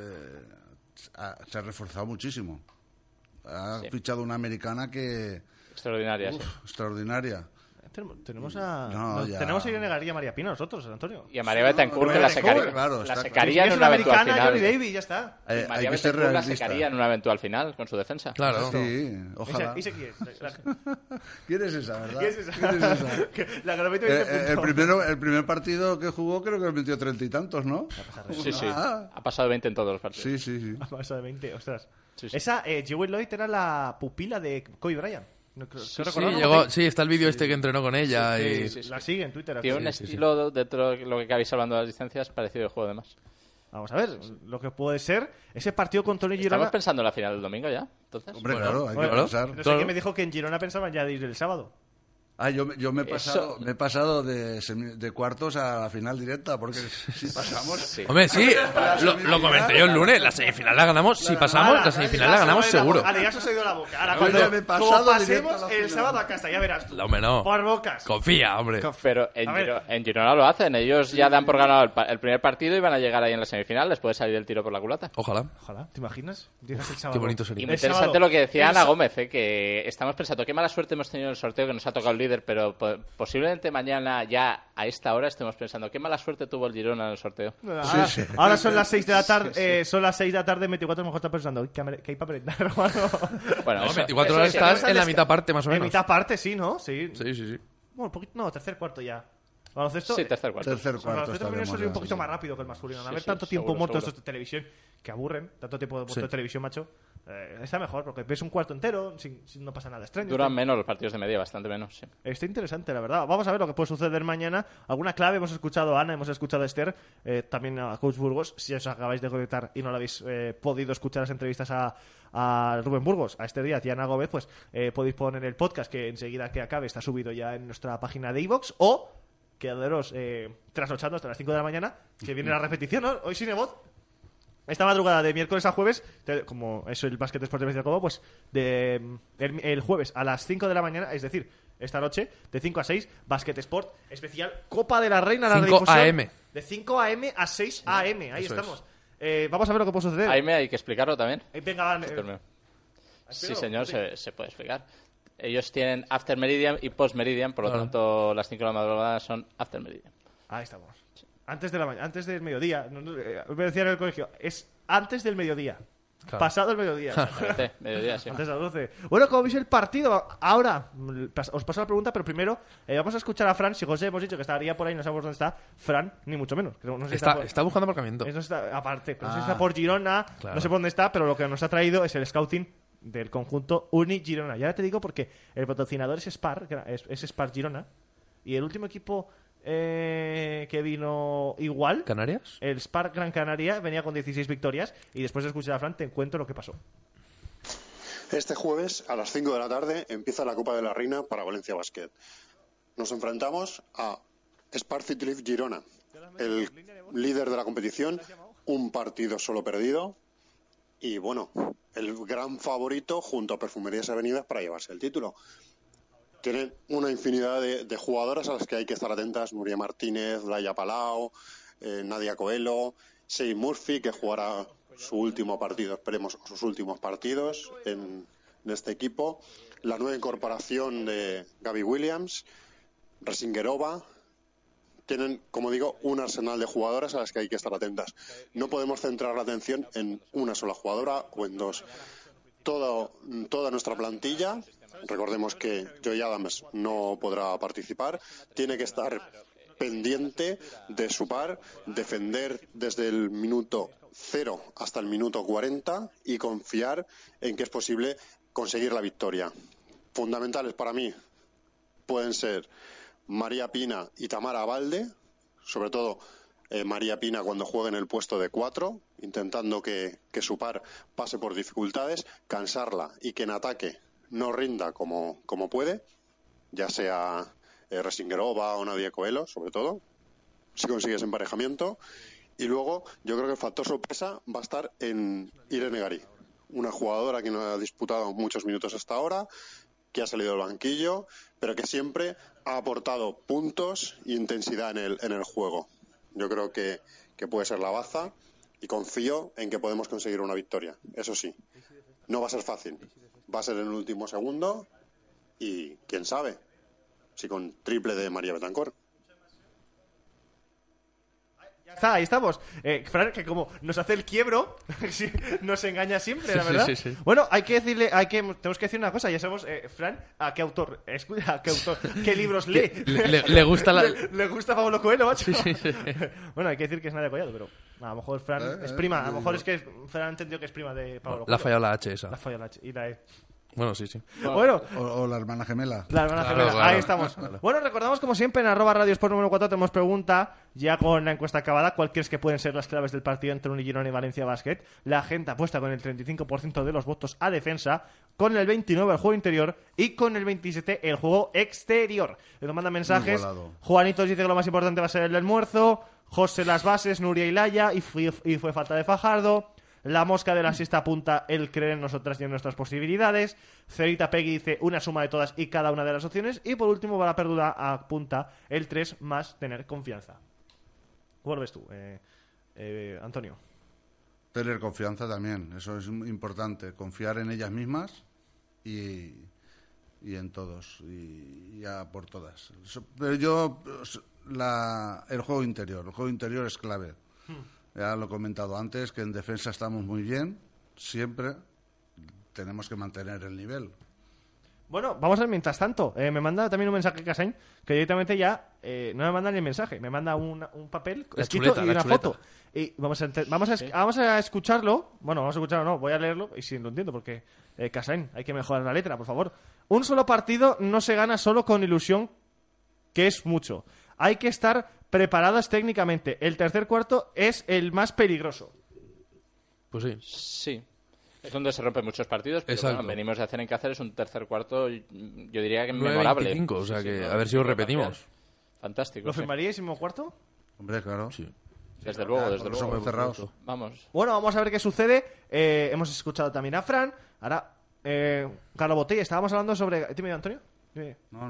Speaker 6: ha reforzado muchísimo. Ha fichado una americana que
Speaker 5: Extraordinaria, sí.
Speaker 6: Extraordinaria.
Speaker 3: Tenemos a Irene Garía y a María Pina nosotros, Antonio.
Speaker 5: Y a María Betancourt, que la secaría en una eventual final.
Speaker 3: Johnny Davis, ya está.
Speaker 5: María Betancourt la secaría en una eventual final con su defensa.
Speaker 4: Claro.
Speaker 6: Sí, ojalá.
Speaker 3: ¿Y quién?
Speaker 6: ¿Quién es esa, verdad?
Speaker 3: ¿Quién es esa? La que lo metió 20 puntos.
Speaker 6: El primer partido que jugó creo que metió 30 y tantos, ¿no?
Speaker 5: Sí. Ha pasado de 20 en todos los partidos.
Speaker 6: Sí.
Speaker 3: Ha pasado de 20, ostras.
Speaker 5: Sí.
Speaker 3: Esa, Jewel Lloyd era la pupila de Kobe Bryant.
Speaker 4: Sí, está el vídeo que entrenó con ella.
Speaker 3: Sí. La sigue en Twitter.
Speaker 5: Tiene un estilo, dentro de lo que habéis hablando de las distancias, parecido al juego de más.
Speaker 3: Vamos a ver, lo que puede ser ese partido con Tony Girona.
Speaker 5: ¿Estamos pensando en la final del domingo ya? Entonces,
Speaker 6: hombre, claro, hay que pensar.
Speaker 3: No sé qué me dijo que en Girona pensaban ya de ir el sábado.
Speaker 6: Yo me he pasado de cuartos a la final directa, porque si pasamos...
Speaker 5: Sí.
Speaker 4: Hombre, sí, lo comenté yo el lunes, la semifinal la ganamos, si pasamos, la semifinal la ganamos seguro.
Speaker 3: Vale, ya se os ha ido la boca. Ahora,
Speaker 6: cuando
Speaker 3: pasemos el sábado a casa, ya verás tú.
Speaker 4: Hombre, no.
Speaker 3: Por bocas.
Speaker 4: Confía, hombre.
Speaker 5: Pero en Girona lo hacen, ellos ya dan por ganado el primer partido y van a llegar ahí en la semifinal, les puede salir el tiro por la culata.
Speaker 4: Ojalá,
Speaker 3: ¿te imaginas? Llegas el sábado.
Speaker 4: Qué bonito sería.
Speaker 5: Y muy interesante lo que decía Ana Gómez, que estamos pensando, qué mala suerte hemos tenido en el sorteo, que nos ha tocado el líder, pero posiblemente mañana ya a esta hora estemos pensando qué mala suerte tuvo el Girona en el sorteo.
Speaker 3: Ahora son las 6 de la tarde, son las 6 de la tarde, 24 mejor está pensando, ¿qué hay para aprender, hermano?
Speaker 5: Bueno,
Speaker 4: 24 horas estás en la mitad parte, más o menos.
Speaker 3: En mitad parte, sí, ¿no? Sí.
Speaker 4: Sí.
Speaker 3: Bueno, tercer cuarto ya. ¿Baloncesto?
Speaker 5: Sí, tercer cuarto.
Speaker 3: El baloncesto femenino suele ir un poquito más rápido que el masculino. A ver, tanto tiempo muerto estos de televisión, que aburren, tanto tiempo muerto de televisión, macho. Está mejor, porque ves un cuarto entero, no pasa nada extraño.
Speaker 5: Duran menos los partidos de media, bastante menos, sí.
Speaker 3: Está interesante, la verdad. Vamos a ver lo que puede suceder mañana. Alguna clave, hemos escuchado a Ana, hemos escuchado a Esther, también a Coach Burgos. Si os acabáis de conectar y no lo habéis podido escuchar las entrevistas a Rubén Burgos, a Esther Díaz y a Ana Gómez, pues podéis poner el podcast, que enseguida que acabe está subido ya en nuestra página de iVoox, o quedaros trasnochando hasta las 5 de la mañana, que viene la repetición, ¿no? Hoy sin Ebot. Esta madrugada de miércoles a jueves, como es el Basket Sport especial como, pues el jueves a las 5 de la mañana, es decir, esta noche, de 5 a 6, Basket Sport especial Copa de la Reina, la
Speaker 4: 5
Speaker 3: redifusión.
Speaker 4: AM.
Speaker 3: De 5 AM a 6 AM, ahí
Speaker 4: Eso
Speaker 3: estamos. Vamos a ver lo que puede suceder.
Speaker 5: AM hay que explicarlo también.
Speaker 3: Venga,
Speaker 5: sí, señor, se puede explicar. Ellos tienen After Meridian y Post Meridian, por lo tanto las 5 de la madrugada son After Meridian.
Speaker 3: Ahí estamos. Antes del mediodía. Me decían en el colegio, es antes del mediodía. Claro. Pasado el mediodía.
Speaker 5: Mediodía, sí.
Speaker 3: Antes de las 12. Bueno, como veis el partido, ahora os paso la pregunta, pero primero vamos a escuchar a Fran. Si José hemos dicho que estaría por ahí, no sabemos dónde está. Fran, ni mucho menos. No sé
Speaker 4: está buscando aparcamiento.
Speaker 3: Aparte, pero no sé si está por Girona, claro. No sé por dónde está, pero lo que nos ha traído es el scouting del conjunto Uni Girona. Y ahora te digo porque el patrocinador es Spar, es Spar Girona, y el último equipo que vino igual,
Speaker 4: ¿Canarias?
Speaker 3: El Spar Gran Canaria, venía con 16 victorias, y después de escuchar a Fran te cuento lo que pasó.
Speaker 11: Este jueves a las 5 de la tarde empieza la Copa de la Reina para Valencia Basket. Nos enfrentamos a Spar City Leaf Girona, el líder de la competición, un partido solo perdido, y bueno, el gran favorito junto a Perfumerías Avenidas para llevarse el título. Tienen una infinidad de jugadoras a las que hay que estar atentas: Nuria Martínez, Laia Palau, Nadia Coelho, Shea Murphy, que jugará su último partido, esperemos sus últimos partidos en este equipo, la nueva incorporación de Gaby Williams, Resingerova. Tienen, como digo, un arsenal de jugadoras a las que hay que estar atentas. No podemos centrar la atención en una sola jugadora o en dos. Toda nuestra plantilla, recordemos que Joy Adams no podrá participar, tiene que estar pendiente de su par, defender desde el minuto 0 hasta el minuto 40 y confiar en que es posible conseguir la victoria. Fundamentales para mí pueden ser María Pina y Tamara Abalde, sobre todo María Pina cuando juegue en el puesto de 4, intentando que su par pase por dificultades, cansarla y que en ataque no rinda como puede, ya sea Resingerova o Nadia Coelho, sobre todo, si consigues emparejamiento. Y luego yo creo que el factor sorpresa va a estar en Irene Garí, una jugadora que no ha disputado muchos minutos hasta ahora, que ha salido del banquillo, pero que siempre ha aportado puntos e intensidad en el juego. Yo creo que puede ser la baza y confío en que podemos conseguir una victoria. Eso sí, no va a ser fácil. Va a ser en el último segundo Y quién sabe si con triple de María Betancourt.
Speaker 3: Ahí estamos. Fran, que como nos hace el quiebro, nos engaña siempre, la verdad.
Speaker 4: Sí.
Speaker 3: Bueno, tenemos que decir una cosa. Ya sabemos, Fran, ¿a qué autor? ¿Qué libros lee?
Speaker 4: Le gusta
Speaker 3: le gusta Pablo Coelho, macho.
Speaker 4: Sí.
Speaker 3: Bueno, hay que decir que es Nadia Collado, pero a lo mejor Fran es prima. A lo mejor es que Fran ha entendido que es prima de Pablo Coelho.
Speaker 4: Le ha fallado la H esa.
Speaker 3: Le ha fallado la H y la E.
Speaker 4: Bueno, sí.
Speaker 3: Bueno.
Speaker 6: O la hermana gemela.
Speaker 3: La hermana gemela, claro. Ahí estamos. Bueno, recordamos como siempre en @radiosport número 4 tenemos pregunta, ya con la encuesta acabada, ¿cuál crees que pueden ser las claves del partido entre Girona y Valencia Basket? La gente apuesta con el 35% de los votos a defensa, con el 29% el juego interior y con el 27% el juego exterior. Nos mandan mensajes. Juanito dice que lo más importante va a ser el almuerzo. José las bases, Nuria y Laia, y fue falta de Fajardo. La mosca de la sexta apunta el creer en nosotras y en nuestras posibilidades. Cerita Peggy dice una suma de todas y cada una de las opciones. Y por último, Bala Perduda apunta el 3 más tener confianza. ¿Cómo lo ves tú, Antonio?
Speaker 6: Tener confianza también, eso es importante. Confiar en ellas mismas y en todos. Y ya por todas. Pero el juego interior es clave. Ya lo he comentado antes, que en defensa estamos muy bien, siempre tenemos que mantener el nivel.
Speaker 3: Bueno, vamos al mientras tanto. Me manda también un mensaje Casain, que directamente ya no me manda ni el mensaje, me manda un papel escrito y una foto. Y vamos a escucharlo. Bueno, vamos a escucharlo, no, voy a leerlo y sí, lo entiendo, porque Casain, hay que mejorar la letra, por favor. Un solo partido no se gana solo con ilusión, que es mucho. Hay que estar preparadas técnicamente. El tercer cuarto es el más peligroso.
Speaker 4: Pues sí.
Speaker 5: Sí. Es donde se rompen muchos partidos, pero bueno, venimos de hacer en Cáceres un tercer cuarto, yo diría que memorable.
Speaker 4: 25, o sea que a ver si lo repetimos.
Speaker 5: Fantástico.
Speaker 3: ¿Lo firmaríais en un cuarto?
Speaker 6: Hombre, claro.
Speaker 4: Sí.
Speaker 5: Desde luego.
Speaker 6: Somos cerrados.
Speaker 5: Vamos.
Speaker 3: Bueno, vamos a ver qué sucede. Hemos escuchado también a Fran. Ahora, Carlos Botella, estábamos hablando sobre... Dime, Antonio.
Speaker 6: No.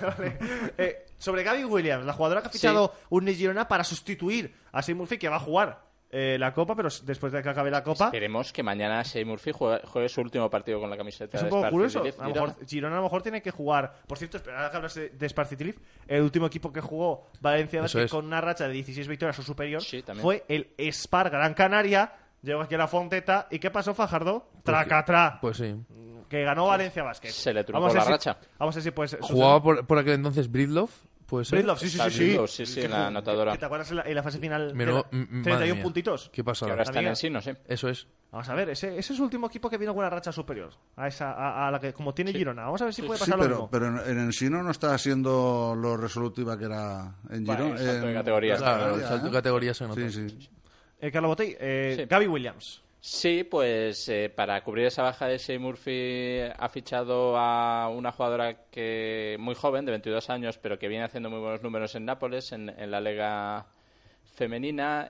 Speaker 3: Vale. Sobre Gaby Williams, la jugadora que ha fichado un Girona para sustituir a Shea Murphy, que va a jugar la Copa, pero después de que acabe la Copa...
Speaker 5: Esperemos que mañana Shea Murphy juegue su último partido con la camiseta.
Speaker 3: Es un poco curioso. Girona a lo mejor tiene que jugar... Por cierto, ahora que hablas de Sparcitilif, el último equipo que jugó Valencia con una racha de 16 victorias o superior fue el Spar Gran Canaria. Llegó aquí a la Fonteta. ¿Y qué pasó, Fajardo? Tracatrá.
Speaker 4: Pues sí.
Speaker 3: Que ganó Valencia Basket.
Speaker 5: Se le truncó la racha.
Speaker 3: Vamos a ver si pues
Speaker 4: jugaba por aquel entonces Bridlov.
Speaker 3: Bridlov, sí,
Speaker 5: en la anotadora.
Speaker 3: ¿Te acuerdas en la fase final?
Speaker 4: 31
Speaker 3: puntitos.
Speaker 4: ¿Qué pasó?
Speaker 5: Que ahora está en Ensino, sí.
Speaker 4: Eso es.
Speaker 3: Vamos a ver, ese es su último equipo que vino con una racha superior a la que como tiene Girona. Vamos a ver si puede pasar lo mismo.
Speaker 6: Pero en Ensino no está siendo lo resolutiva que era en Girona.
Speaker 5: Salto de categoría.
Speaker 4: Claro, el salto de categoría se nota.
Speaker 6: Sí.
Speaker 3: Carlos Botey, Gaby Williams.
Speaker 5: Sí, pues para cubrir esa baja de Shea Murphy ha fichado a una jugadora que muy joven, de 22 años, pero que viene haciendo muy buenos números en Nápoles, en la Liga Femenina.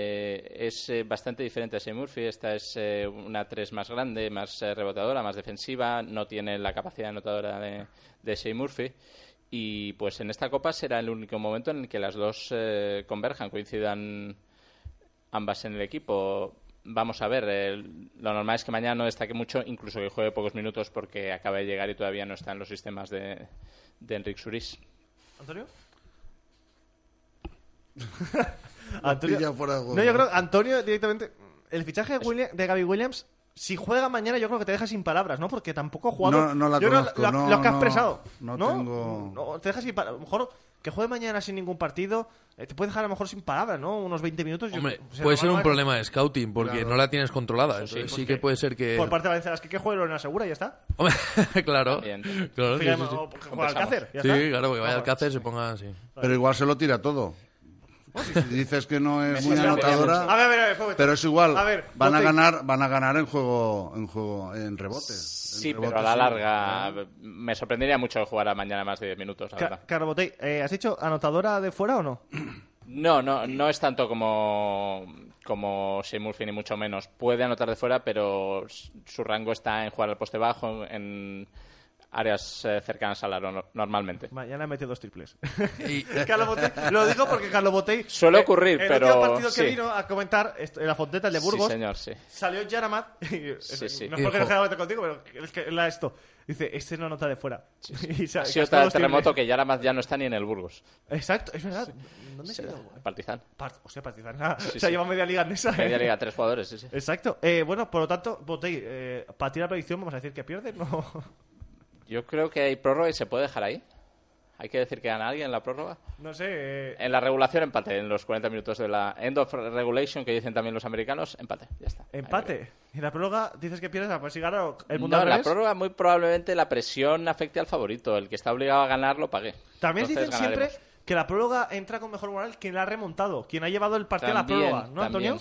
Speaker 5: Es bastante diferente a Shea Murphy. Esta es una 3 más grande, más rebotadora, más defensiva. No tiene la capacidad anotadora de Shea Murphy. Y pues en esta Copa será el único momento en el que las dos converjan, coincidan ambas en el equipo. Vamos a ver, lo normal es que mañana no destaque mucho, incluso que juegue pocos minutos porque acaba de llegar y todavía no está en los sistemas de Enric Surís.
Speaker 3: ¿Antonio?
Speaker 6: No,
Speaker 3: yo creo que Antonio directamente... El fichaje de Gaby Williams, si juega mañana, yo creo que te deja sin palabras, ¿no? Porque tampoco ha jugado...
Speaker 6: No la conozco.
Speaker 3: Lo que has expresado.
Speaker 6: No tengo...
Speaker 3: No, te deja sin palabras. A lo mejor... Que juegue mañana sin ningún partido te puede dejar a lo mejor sin palabras, ¿no? Unos 20 minutos.
Speaker 4: Hombre, puede ser un problema de scouting porque no la tienes controlada. Entonces sí que puede ser que...
Speaker 3: Por parte de Valencia, es que juegue Lorena Segura y ya está.
Speaker 4: Hombre, claro. Claro, sí.
Speaker 3: Que juegue Alcácer, ya
Speaker 4: sí,
Speaker 3: está.
Speaker 4: Claro, que vaya Alcácer se ponga así.
Speaker 6: Pero igual se lo tira todo. Si dices que no es muy anotadora,
Speaker 3: a ver,
Speaker 6: pero es igual.
Speaker 3: A ver,
Speaker 6: van a ganar en rebote.
Speaker 5: Sí, pero a la larga me sorprendería mucho que jugara mañana más de 10 minutos, la verdad.
Speaker 3: Carlos Botey, ¿has dicho anotadora de fuera o no?
Speaker 5: No es tanto como Shea Murphy, ni mucho menos. Puede anotar de fuera, pero su rango está en jugar al poste bajo, en áreas cercanas al aro normalmente.
Speaker 3: Mañana mete 2 triples. Carlos Botey, lo digo porque Carlos Botey
Speaker 5: suele ocurrir,
Speaker 3: el
Speaker 5: pero
Speaker 3: último partido que vino a comentar en la Fonteta, el de Burgos,
Speaker 5: sí, señor, sí.
Speaker 3: salió Yaramat
Speaker 5: Sí.
Speaker 3: no es porque no generalmente contigo, pero es que esto dice, este no nota de fuera.
Speaker 5: Sí. Ha sido tal terremoto que Yaramat ya no está ni en el Burgos.
Speaker 3: Exacto, es verdad. ¿Dónde se
Speaker 5: Partizan.
Speaker 3: Partizan. Lleva media liga en esa.
Speaker 5: Media liga, 3 jugadores, sí.
Speaker 3: Exacto. Bueno, por lo tanto, Botey, para ti la predicción, vamos a decir que pierde, ¿no?
Speaker 5: Yo creo que hay prórroga y se puede dejar ahí. ¿Hay que decir que gana alguien en la prórroga?
Speaker 3: No sé.
Speaker 5: En la regulación, empate. En los 40 minutos de la end of regulation, que dicen también los americanos, empate. Ya está.
Speaker 3: ¿Empate? ¿Y la prórroga dices que pierdes? Pues si gana el mundo al
Speaker 5: revés.
Speaker 3: La
Speaker 5: prórroga muy probablemente la presión afecte al favorito. El que está obligado a ganar lo pague.
Speaker 3: También dicen siempre que la prórroga entra con mejor moral quien la ha remontado, quien ha llevado el partido a la prórroga, ¿no, Antonio?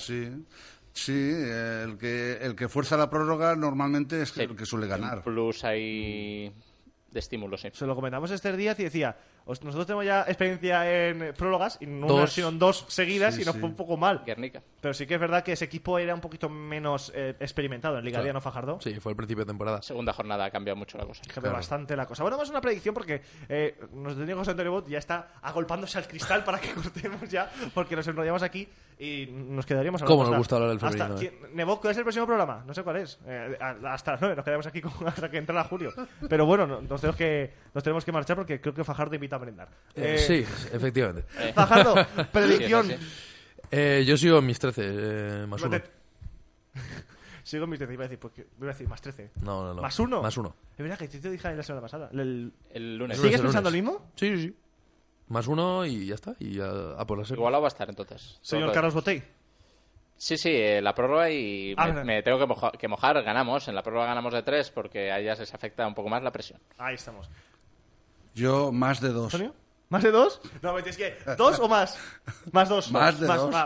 Speaker 6: Sí, el que fuerza la prórroga normalmente es el que suele ganar.
Speaker 5: Plus hay de estímulos, sí.
Speaker 3: Se lo comentamos a Esther Díaz y decía, nosotros tenemos ya experiencia en prólogas, y no una, sino 2 seguidas, y nos fue un poco mal.
Speaker 5: Guernica.
Speaker 3: Pero sí que es verdad que ese equipo era un poquito menos experimentado en Liga Día, ¿no, Fajardo?
Speaker 4: Sí, fue el principio de temporada.
Speaker 5: Segunda jornada ha cambiado mucho la cosa.
Speaker 3: Cambia bastante la cosa. Bueno, vamos a una predicción porque nuestro técnico José Antonio Bot ya está agolpándose al cristal para que cortemos ya, porque nos enrollamos aquí y nos quedaríamos hablando.
Speaker 4: ¿Cómo nos gusta hablar del femenino?
Speaker 3: Nebo, ¿cuál es el próximo programa? No sé cuál es. Hasta las 9 nos quedamos aquí hasta que entrara Julio. Pero bueno, nos tenemos que marchar porque creo que Fajardo invita a merendar.
Speaker 4: Sí, efectivamente.
Speaker 3: Fajardo, predicción.
Speaker 4: Yo sigo en mis 13, más 1.
Speaker 3: Sigo en mis 13, iba a decir más 13.
Speaker 4: No.
Speaker 3: ¿Más 1?
Speaker 4: Más 1.
Speaker 3: Es verdad que te dije la semana pasada.
Speaker 5: El lunes.
Speaker 3: ¿Sigues pensando lo mismo?
Speaker 4: Sí. Más 1 y ya está. Y a por la serie.
Speaker 5: Igualado va a estar entonces.
Speaker 3: Señor Carlos Botey.
Speaker 5: Sí, la prórroga y me tengo que mojar. Ganamos. En la prórroga ganamos de 3 porque a ellas les afecta un poco más la presión.
Speaker 3: Ahí estamos.
Speaker 6: Yo más de 2.
Speaker 3: ¿Antonio? ¿Más de 2? No, es que ¿2 o más? Más 2.
Speaker 6: Más de 2.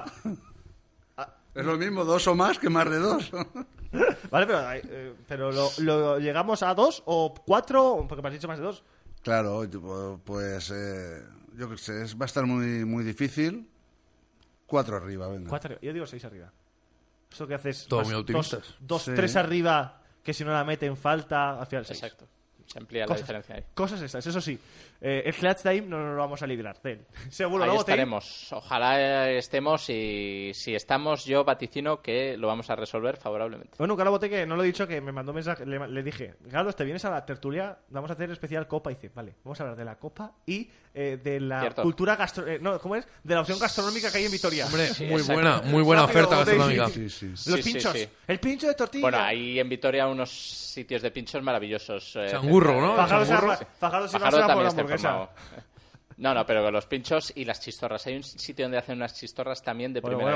Speaker 6: Es lo mismo 2 o más que más de 2.
Speaker 3: Vale, pero lo llegamos a 2 o 4, porque me has dicho más de 2.
Speaker 6: Claro, pues yo qué sé, va a estar muy, muy difícil. 4 arriba, venga.
Speaker 3: 4, yo digo 6 arriba. Eso que haces.
Speaker 4: Todo muy optimistas.
Speaker 3: 3 arriba, que si no la meten falta, al final 6.
Speaker 5: Exacto. Se amplía la diferencia ahí.
Speaker 3: Cosas estas, eso sí. El clutch time no nos lo vamos a librar de él. Seguro,
Speaker 5: ahí
Speaker 3: ¿no?
Speaker 5: Estaremos. Ojalá estemos y si estamos, yo vaticino que lo vamos a resolver favorablemente.
Speaker 3: Bueno, Carlos Bote, que no lo he dicho, que me mandó un mensaje, le dije, Carlos, ¿te vienes a la tertulia? Vamos a hacer especial Copa. Y dice, vale, vamos a hablar de la Copa y de la cultura gastronómica. ¿Cómo es? De la opción gastronómica que hay en Vitoria.
Speaker 4: Hombre, sí, muy buena oferta gastronómica.
Speaker 6: Sí.
Speaker 3: Los pinchos. Sí. El pincho de tortilla.
Speaker 5: Bueno, hay en Vitoria unos sitios de pinchos maravillosos.
Speaker 4: Changurro, ¿no?
Speaker 3: Fajardo también
Speaker 5: está informado. No, pero los pinchos y las chistorras. Hay un sitio donde hacen unas chistorras también de primera.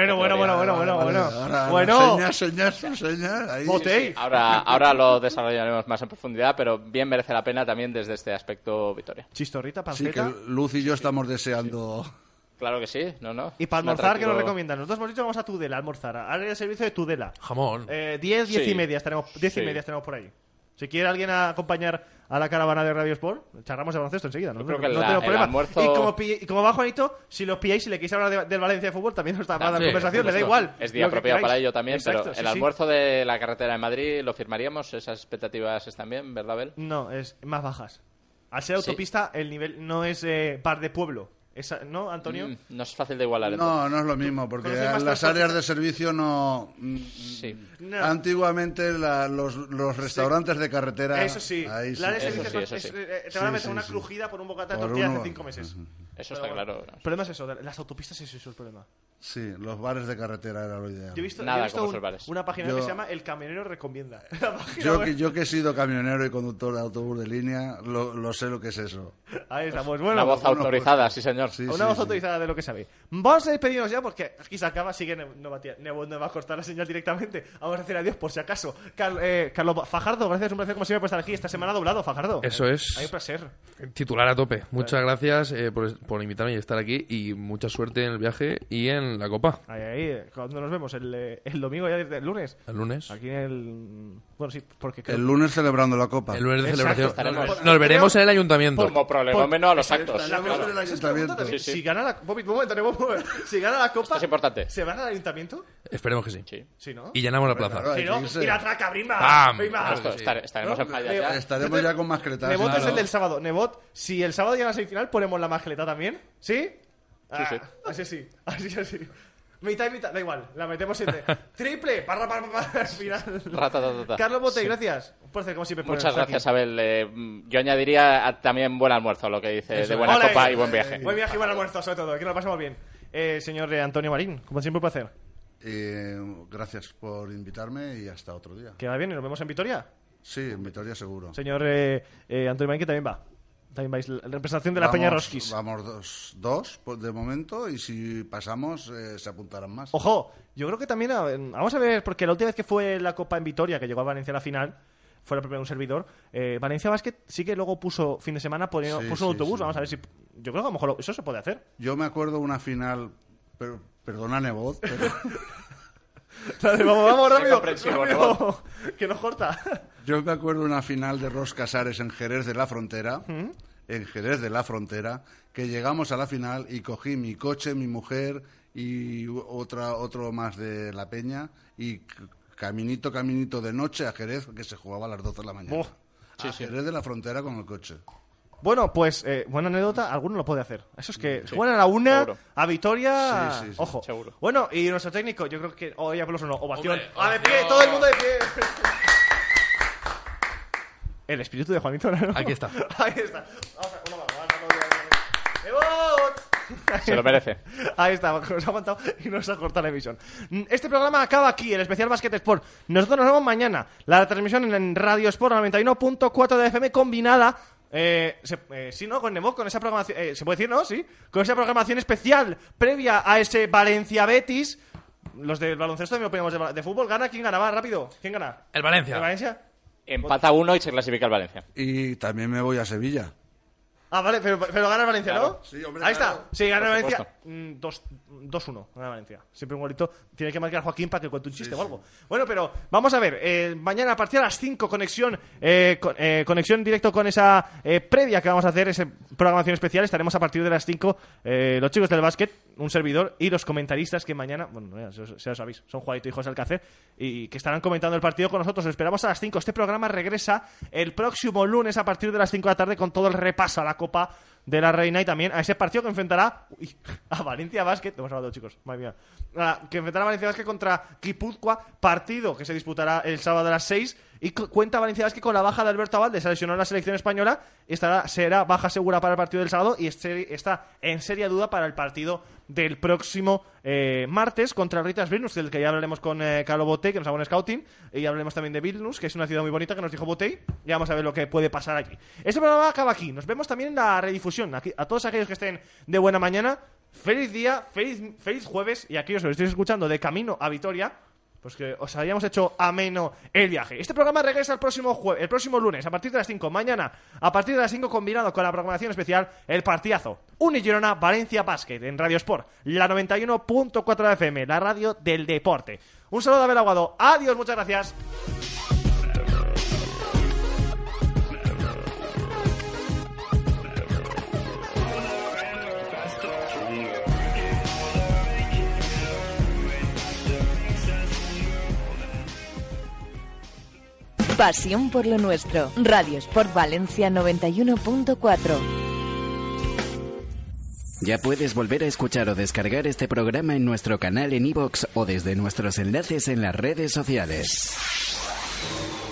Speaker 3: Bueno.
Speaker 6: Señal. Ahí.
Speaker 5: Sí. Ahora lo desarrollaremos más en profundidad, pero bien merece la pena también desde este aspecto Vitoria.
Speaker 3: Chistorrita, panceta.
Speaker 6: Sí, que Luz y yo estamos deseando.
Speaker 5: Claro que sí, no.
Speaker 3: Y para almorzar, ¿qué nos recomiendan? Nosotros hemos dicho vamos a Tudela a almorzar. Ahora el servicio de Tudela.
Speaker 4: Jamón.
Speaker 3: 10 y media estaremos por ahí. Si quiere alguien acompañar a la caravana de Radio Sport, charlamos de baloncesto enseguida. No,
Speaker 5: creo que
Speaker 3: no tengo problema.
Speaker 5: Almuerzo...
Speaker 3: Y como va Juanito, si los pilláis, si le queréis hablar del Valencia de fútbol, también nos está dando conversación, le da igual.
Speaker 5: Es día apropiado para ello también,
Speaker 3: exacto,
Speaker 5: pero el almuerzo de la carretera de Madrid lo firmaríamos. Esas expectativas están bien, ¿verdad, Bel?
Speaker 3: No, es más bajas. Al ser autopista, el nivel no es bar de pueblo. ¿No, Antonio?
Speaker 5: No es fácil de igualar.
Speaker 6: No es lo mismo, porque las áreas de servicio no...
Speaker 5: Sí.
Speaker 6: No. Antiguamente los restaurantes de carretera...
Speaker 3: Eso sí.
Speaker 6: Ahí
Speaker 3: la área de servicio te van a meter una crujida por un bocata de tortilla hace 5 meses.
Speaker 5: Eso está claro.
Speaker 3: El problema es eso, las autopistas es eso el problema.
Speaker 6: Sí, los bares de carretera era lo ideal.
Speaker 3: Yo he visto
Speaker 5: bares.
Speaker 3: una página que se llama El Camionero Recomienda.
Speaker 6: Yo que he sido camionero y conductor de autobús de línea, lo sé lo que es eso.
Speaker 3: Ahí estamos. Bueno,
Speaker 5: una voz autorizada, sí señor.
Speaker 3: Una voz autorizada de lo que sabe. Vamos a despedirnos ya porque aquí se acaba, sigue no va a cortar la señal directamente. Vamos a decir adiós por si acaso. Carlos Fajardo, gracias, un placer como siempre por estar aquí. Esta semana doblado, Fajardo.
Speaker 4: Eso es.
Speaker 3: Hay un placer.
Speaker 4: Titular a tope. Muchas gracias por invitarme y estar aquí y mucha suerte en el viaje y en la Copa.
Speaker 3: Ahí, cuando nos vemos el domingo, ya el lunes.
Speaker 4: El lunes.
Speaker 3: Aquí en el... Bueno, sí, porque...
Speaker 6: El lunes celebrando la Copa.
Speaker 4: El lunes de celebración. Nos veremos en el ayuntamiento.
Speaker 5: Como prolegómeno a los actos.
Speaker 6: En el ayuntamiento.
Speaker 3: Si gana la... Si gana la Copa...
Speaker 5: Esto es importante.
Speaker 3: ¿Se van al ayuntamiento?
Speaker 4: Esperemos que sí.
Speaker 3: Sí, ¿no?
Speaker 4: Y llenamos la plaza.
Speaker 3: Claro, y la traca, Brimba.
Speaker 4: ¡Pam!
Speaker 5: Estaremos en playa ya.
Speaker 6: Estaremos ya con mascletas.
Speaker 3: Nebot
Speaker 6: claro.
Speaker 3: es el del sábado. Nebot, si el sábado llega a la semifinal, ponemos la mascleta también. ¿Sí?
Speaker 5: Sí.
Speaker 3: Así sí. Así. Mitad y mitad, da igual, la metemos siempre. Triple, para al final. Carlos Botey, gracias. Un placer, como siempre.
Speaker 5: Muchas gracias, Abel. Yo añadiría también buen almuerzo, lo que dice,
Speaker 3: Eso.
Speaker 5: de buena
Speaker 3: ¡Ole!
Speaker 5: copa y buen viaje.
Speaker 3: Buen viaje y buen almuerzo, sobre todo, que nos lo pasemos bien. Señor Antonio Marín, como siempre, un placer.
Speaker 6: Gracias por invitarme y hasta otro día.
Speaker 3: Que va bien y nos vemos en Vitoria.
Speaker 6: Sí, en Vitoria seguro.
Speaker 3: Señor Antonio Marín, que también va. También vais, la representación de la Peña Rosquis.
Speaker 6: Vamos dos de momento, y si pasamos se apuntarán más.
Speaker 3: Ojo, yo creo que también vamos a ver, porque la última vez que fue la Copa en Vitoria, que llegó a Valencia a la final, fue la primera de un servidor, Valencia Basket sí que luego puso fin de semana, puso un autobús. Vamos a ver si, yo creo que a lo mejor eso se puede hacer.
Speaker 6: Yo me acuerdo una final, perdona Nebot, pero
Speaker 3: Dale, vamos rápido,
Speaker 5: rápido.
Speaker 3: que nos corta.
Speaker 6: Yo me acuerdo una final de Ros Casares en Jerez de la Frontera, que llegamos a la final y cogí mi coche, mi mujer y otro más de la Peña, y caminito de noche a Jerez, que se jugaba a las 12 de la mañana. Jerez de la Frontera con el coche.
Speaker 3: Bueno, pues, buena anécdota, alguno lo puede hacer. Eso es que se juegan a la una, seguro. A Vitoria,
Speaker 6: sí.
Speaker 3: Ojo.
Speaker 5: Seguro.
Speaker 3: Bueno, y nuestro técnico, yo creo que hoy aplauso no, ovación. ¡A de pie! ¡Todo el mundo de pie! El espíritu de Juanito, ¿no?
Speaker 4: Aquí está.
Speaker 3: Ahí está. Vamos a ¡Nebot!
Speaker 5: Se lo merece.
Speaker 3: Ahí está, nos ha aguantado y nos ha cortado la emisión. Este programa acaba aquí, el especial Basket Sport. Nosotros nos vemos mañana. La transmisión en Radio Sport 91.4 de FM combinada. Sí, ¿no? Con Nebot, con esa programación. ¿Se puede decir, no? Sí. Con esa programación especial previa a ese Valencia-Betis. Los del baloncesto, me opinamos de fútbol. ¿Gana? ¿Quién gana? Va, rápido. ¿Quién gana?
Speaker 4: El Valencia.
Speaker 3: ¿El Valencia?
Speaker 5: Empata 1 y se clasifica el Valencia.
Speaker 6: Y también me voy a Sevilla.
Speaker 3: Ah, vale, pero gana el Valencia,
Speaker 5: claro.
Speaker 3: ¿no?
Speaker 6: Sí, hombre,
Speaker 3: ahí
Speaker 6: claro.
Speaker 3: está. Sí, gana el
Speaker 5: Por
Speaker 3: Valencia. 2-1. Gana Valencia. Siempre un golito. Tiene que marcar Joaquín para que cuente un chiste o algo. Bueno, pero vamos a ver. Mañana a partir de las 5, conexión directo con esa previa que vamos a hacer, esa programación especial. Estaremos a partir de las 5 los chicos del básquet, un servidor y los comentaristas que mañana, bueno, ya lo sabéis, son Juanito y José Alcácer, y que estarán comentando el partido con nosotros. Lo esperamos a las 5. Este programa regresa el próximo lunes a partir de las 5 de la tarde con todo el repaso a la Copa de la Reina y también a ese partido que enfrentará a Valencia Basket. Hemos hablado, chicos, madre mía. Que enfrentará a Valencia Basket contra Guipúzcoa, partido que se disputará el sábado a las 6. Y cuenta Valencia Basket con la baja de Alberto Abad, se lesionó en la selección española, y será baja segura para el partido del sábado y está en seria duda para el partido del próximo martes contra el Ritas Vilnius, del que ya hablaremos con Carlo Botey, que nos haga un scouting, y hablaremos también de Vilnius, que es una ciudad muy bonita que nos dijo Botey, y vamos a ver lo que puede pasar aquí. Este programa acaba aquí, nos vemos también en la redifusión. Aquí, a todos aquellos que estén de buena mañana, feliz día, feliz jueves, y aquellos que lo estéis escuchando de camino a Vitoria, pues que os hayamos hecho ameno el viaje. Este programa regresa el próximo lunes a partir de las 5. Mañana a partir de las 5, combinado con la programación especial, el partidazo Girona Valencia Basket en Radio Sport, la 91.4 de FM, la radio del deporte. Un saludo de Abel Aguado. Adiós, muchas gracias.
Speaker 12: Pasión por lo nuestro. Radio Sport Valencia 91.4.
Speaker 13: Ya puedes volver a escuchar o descargar este programa en nuestro canal en iVoox o desde nuestros enlaces en las redes sociales.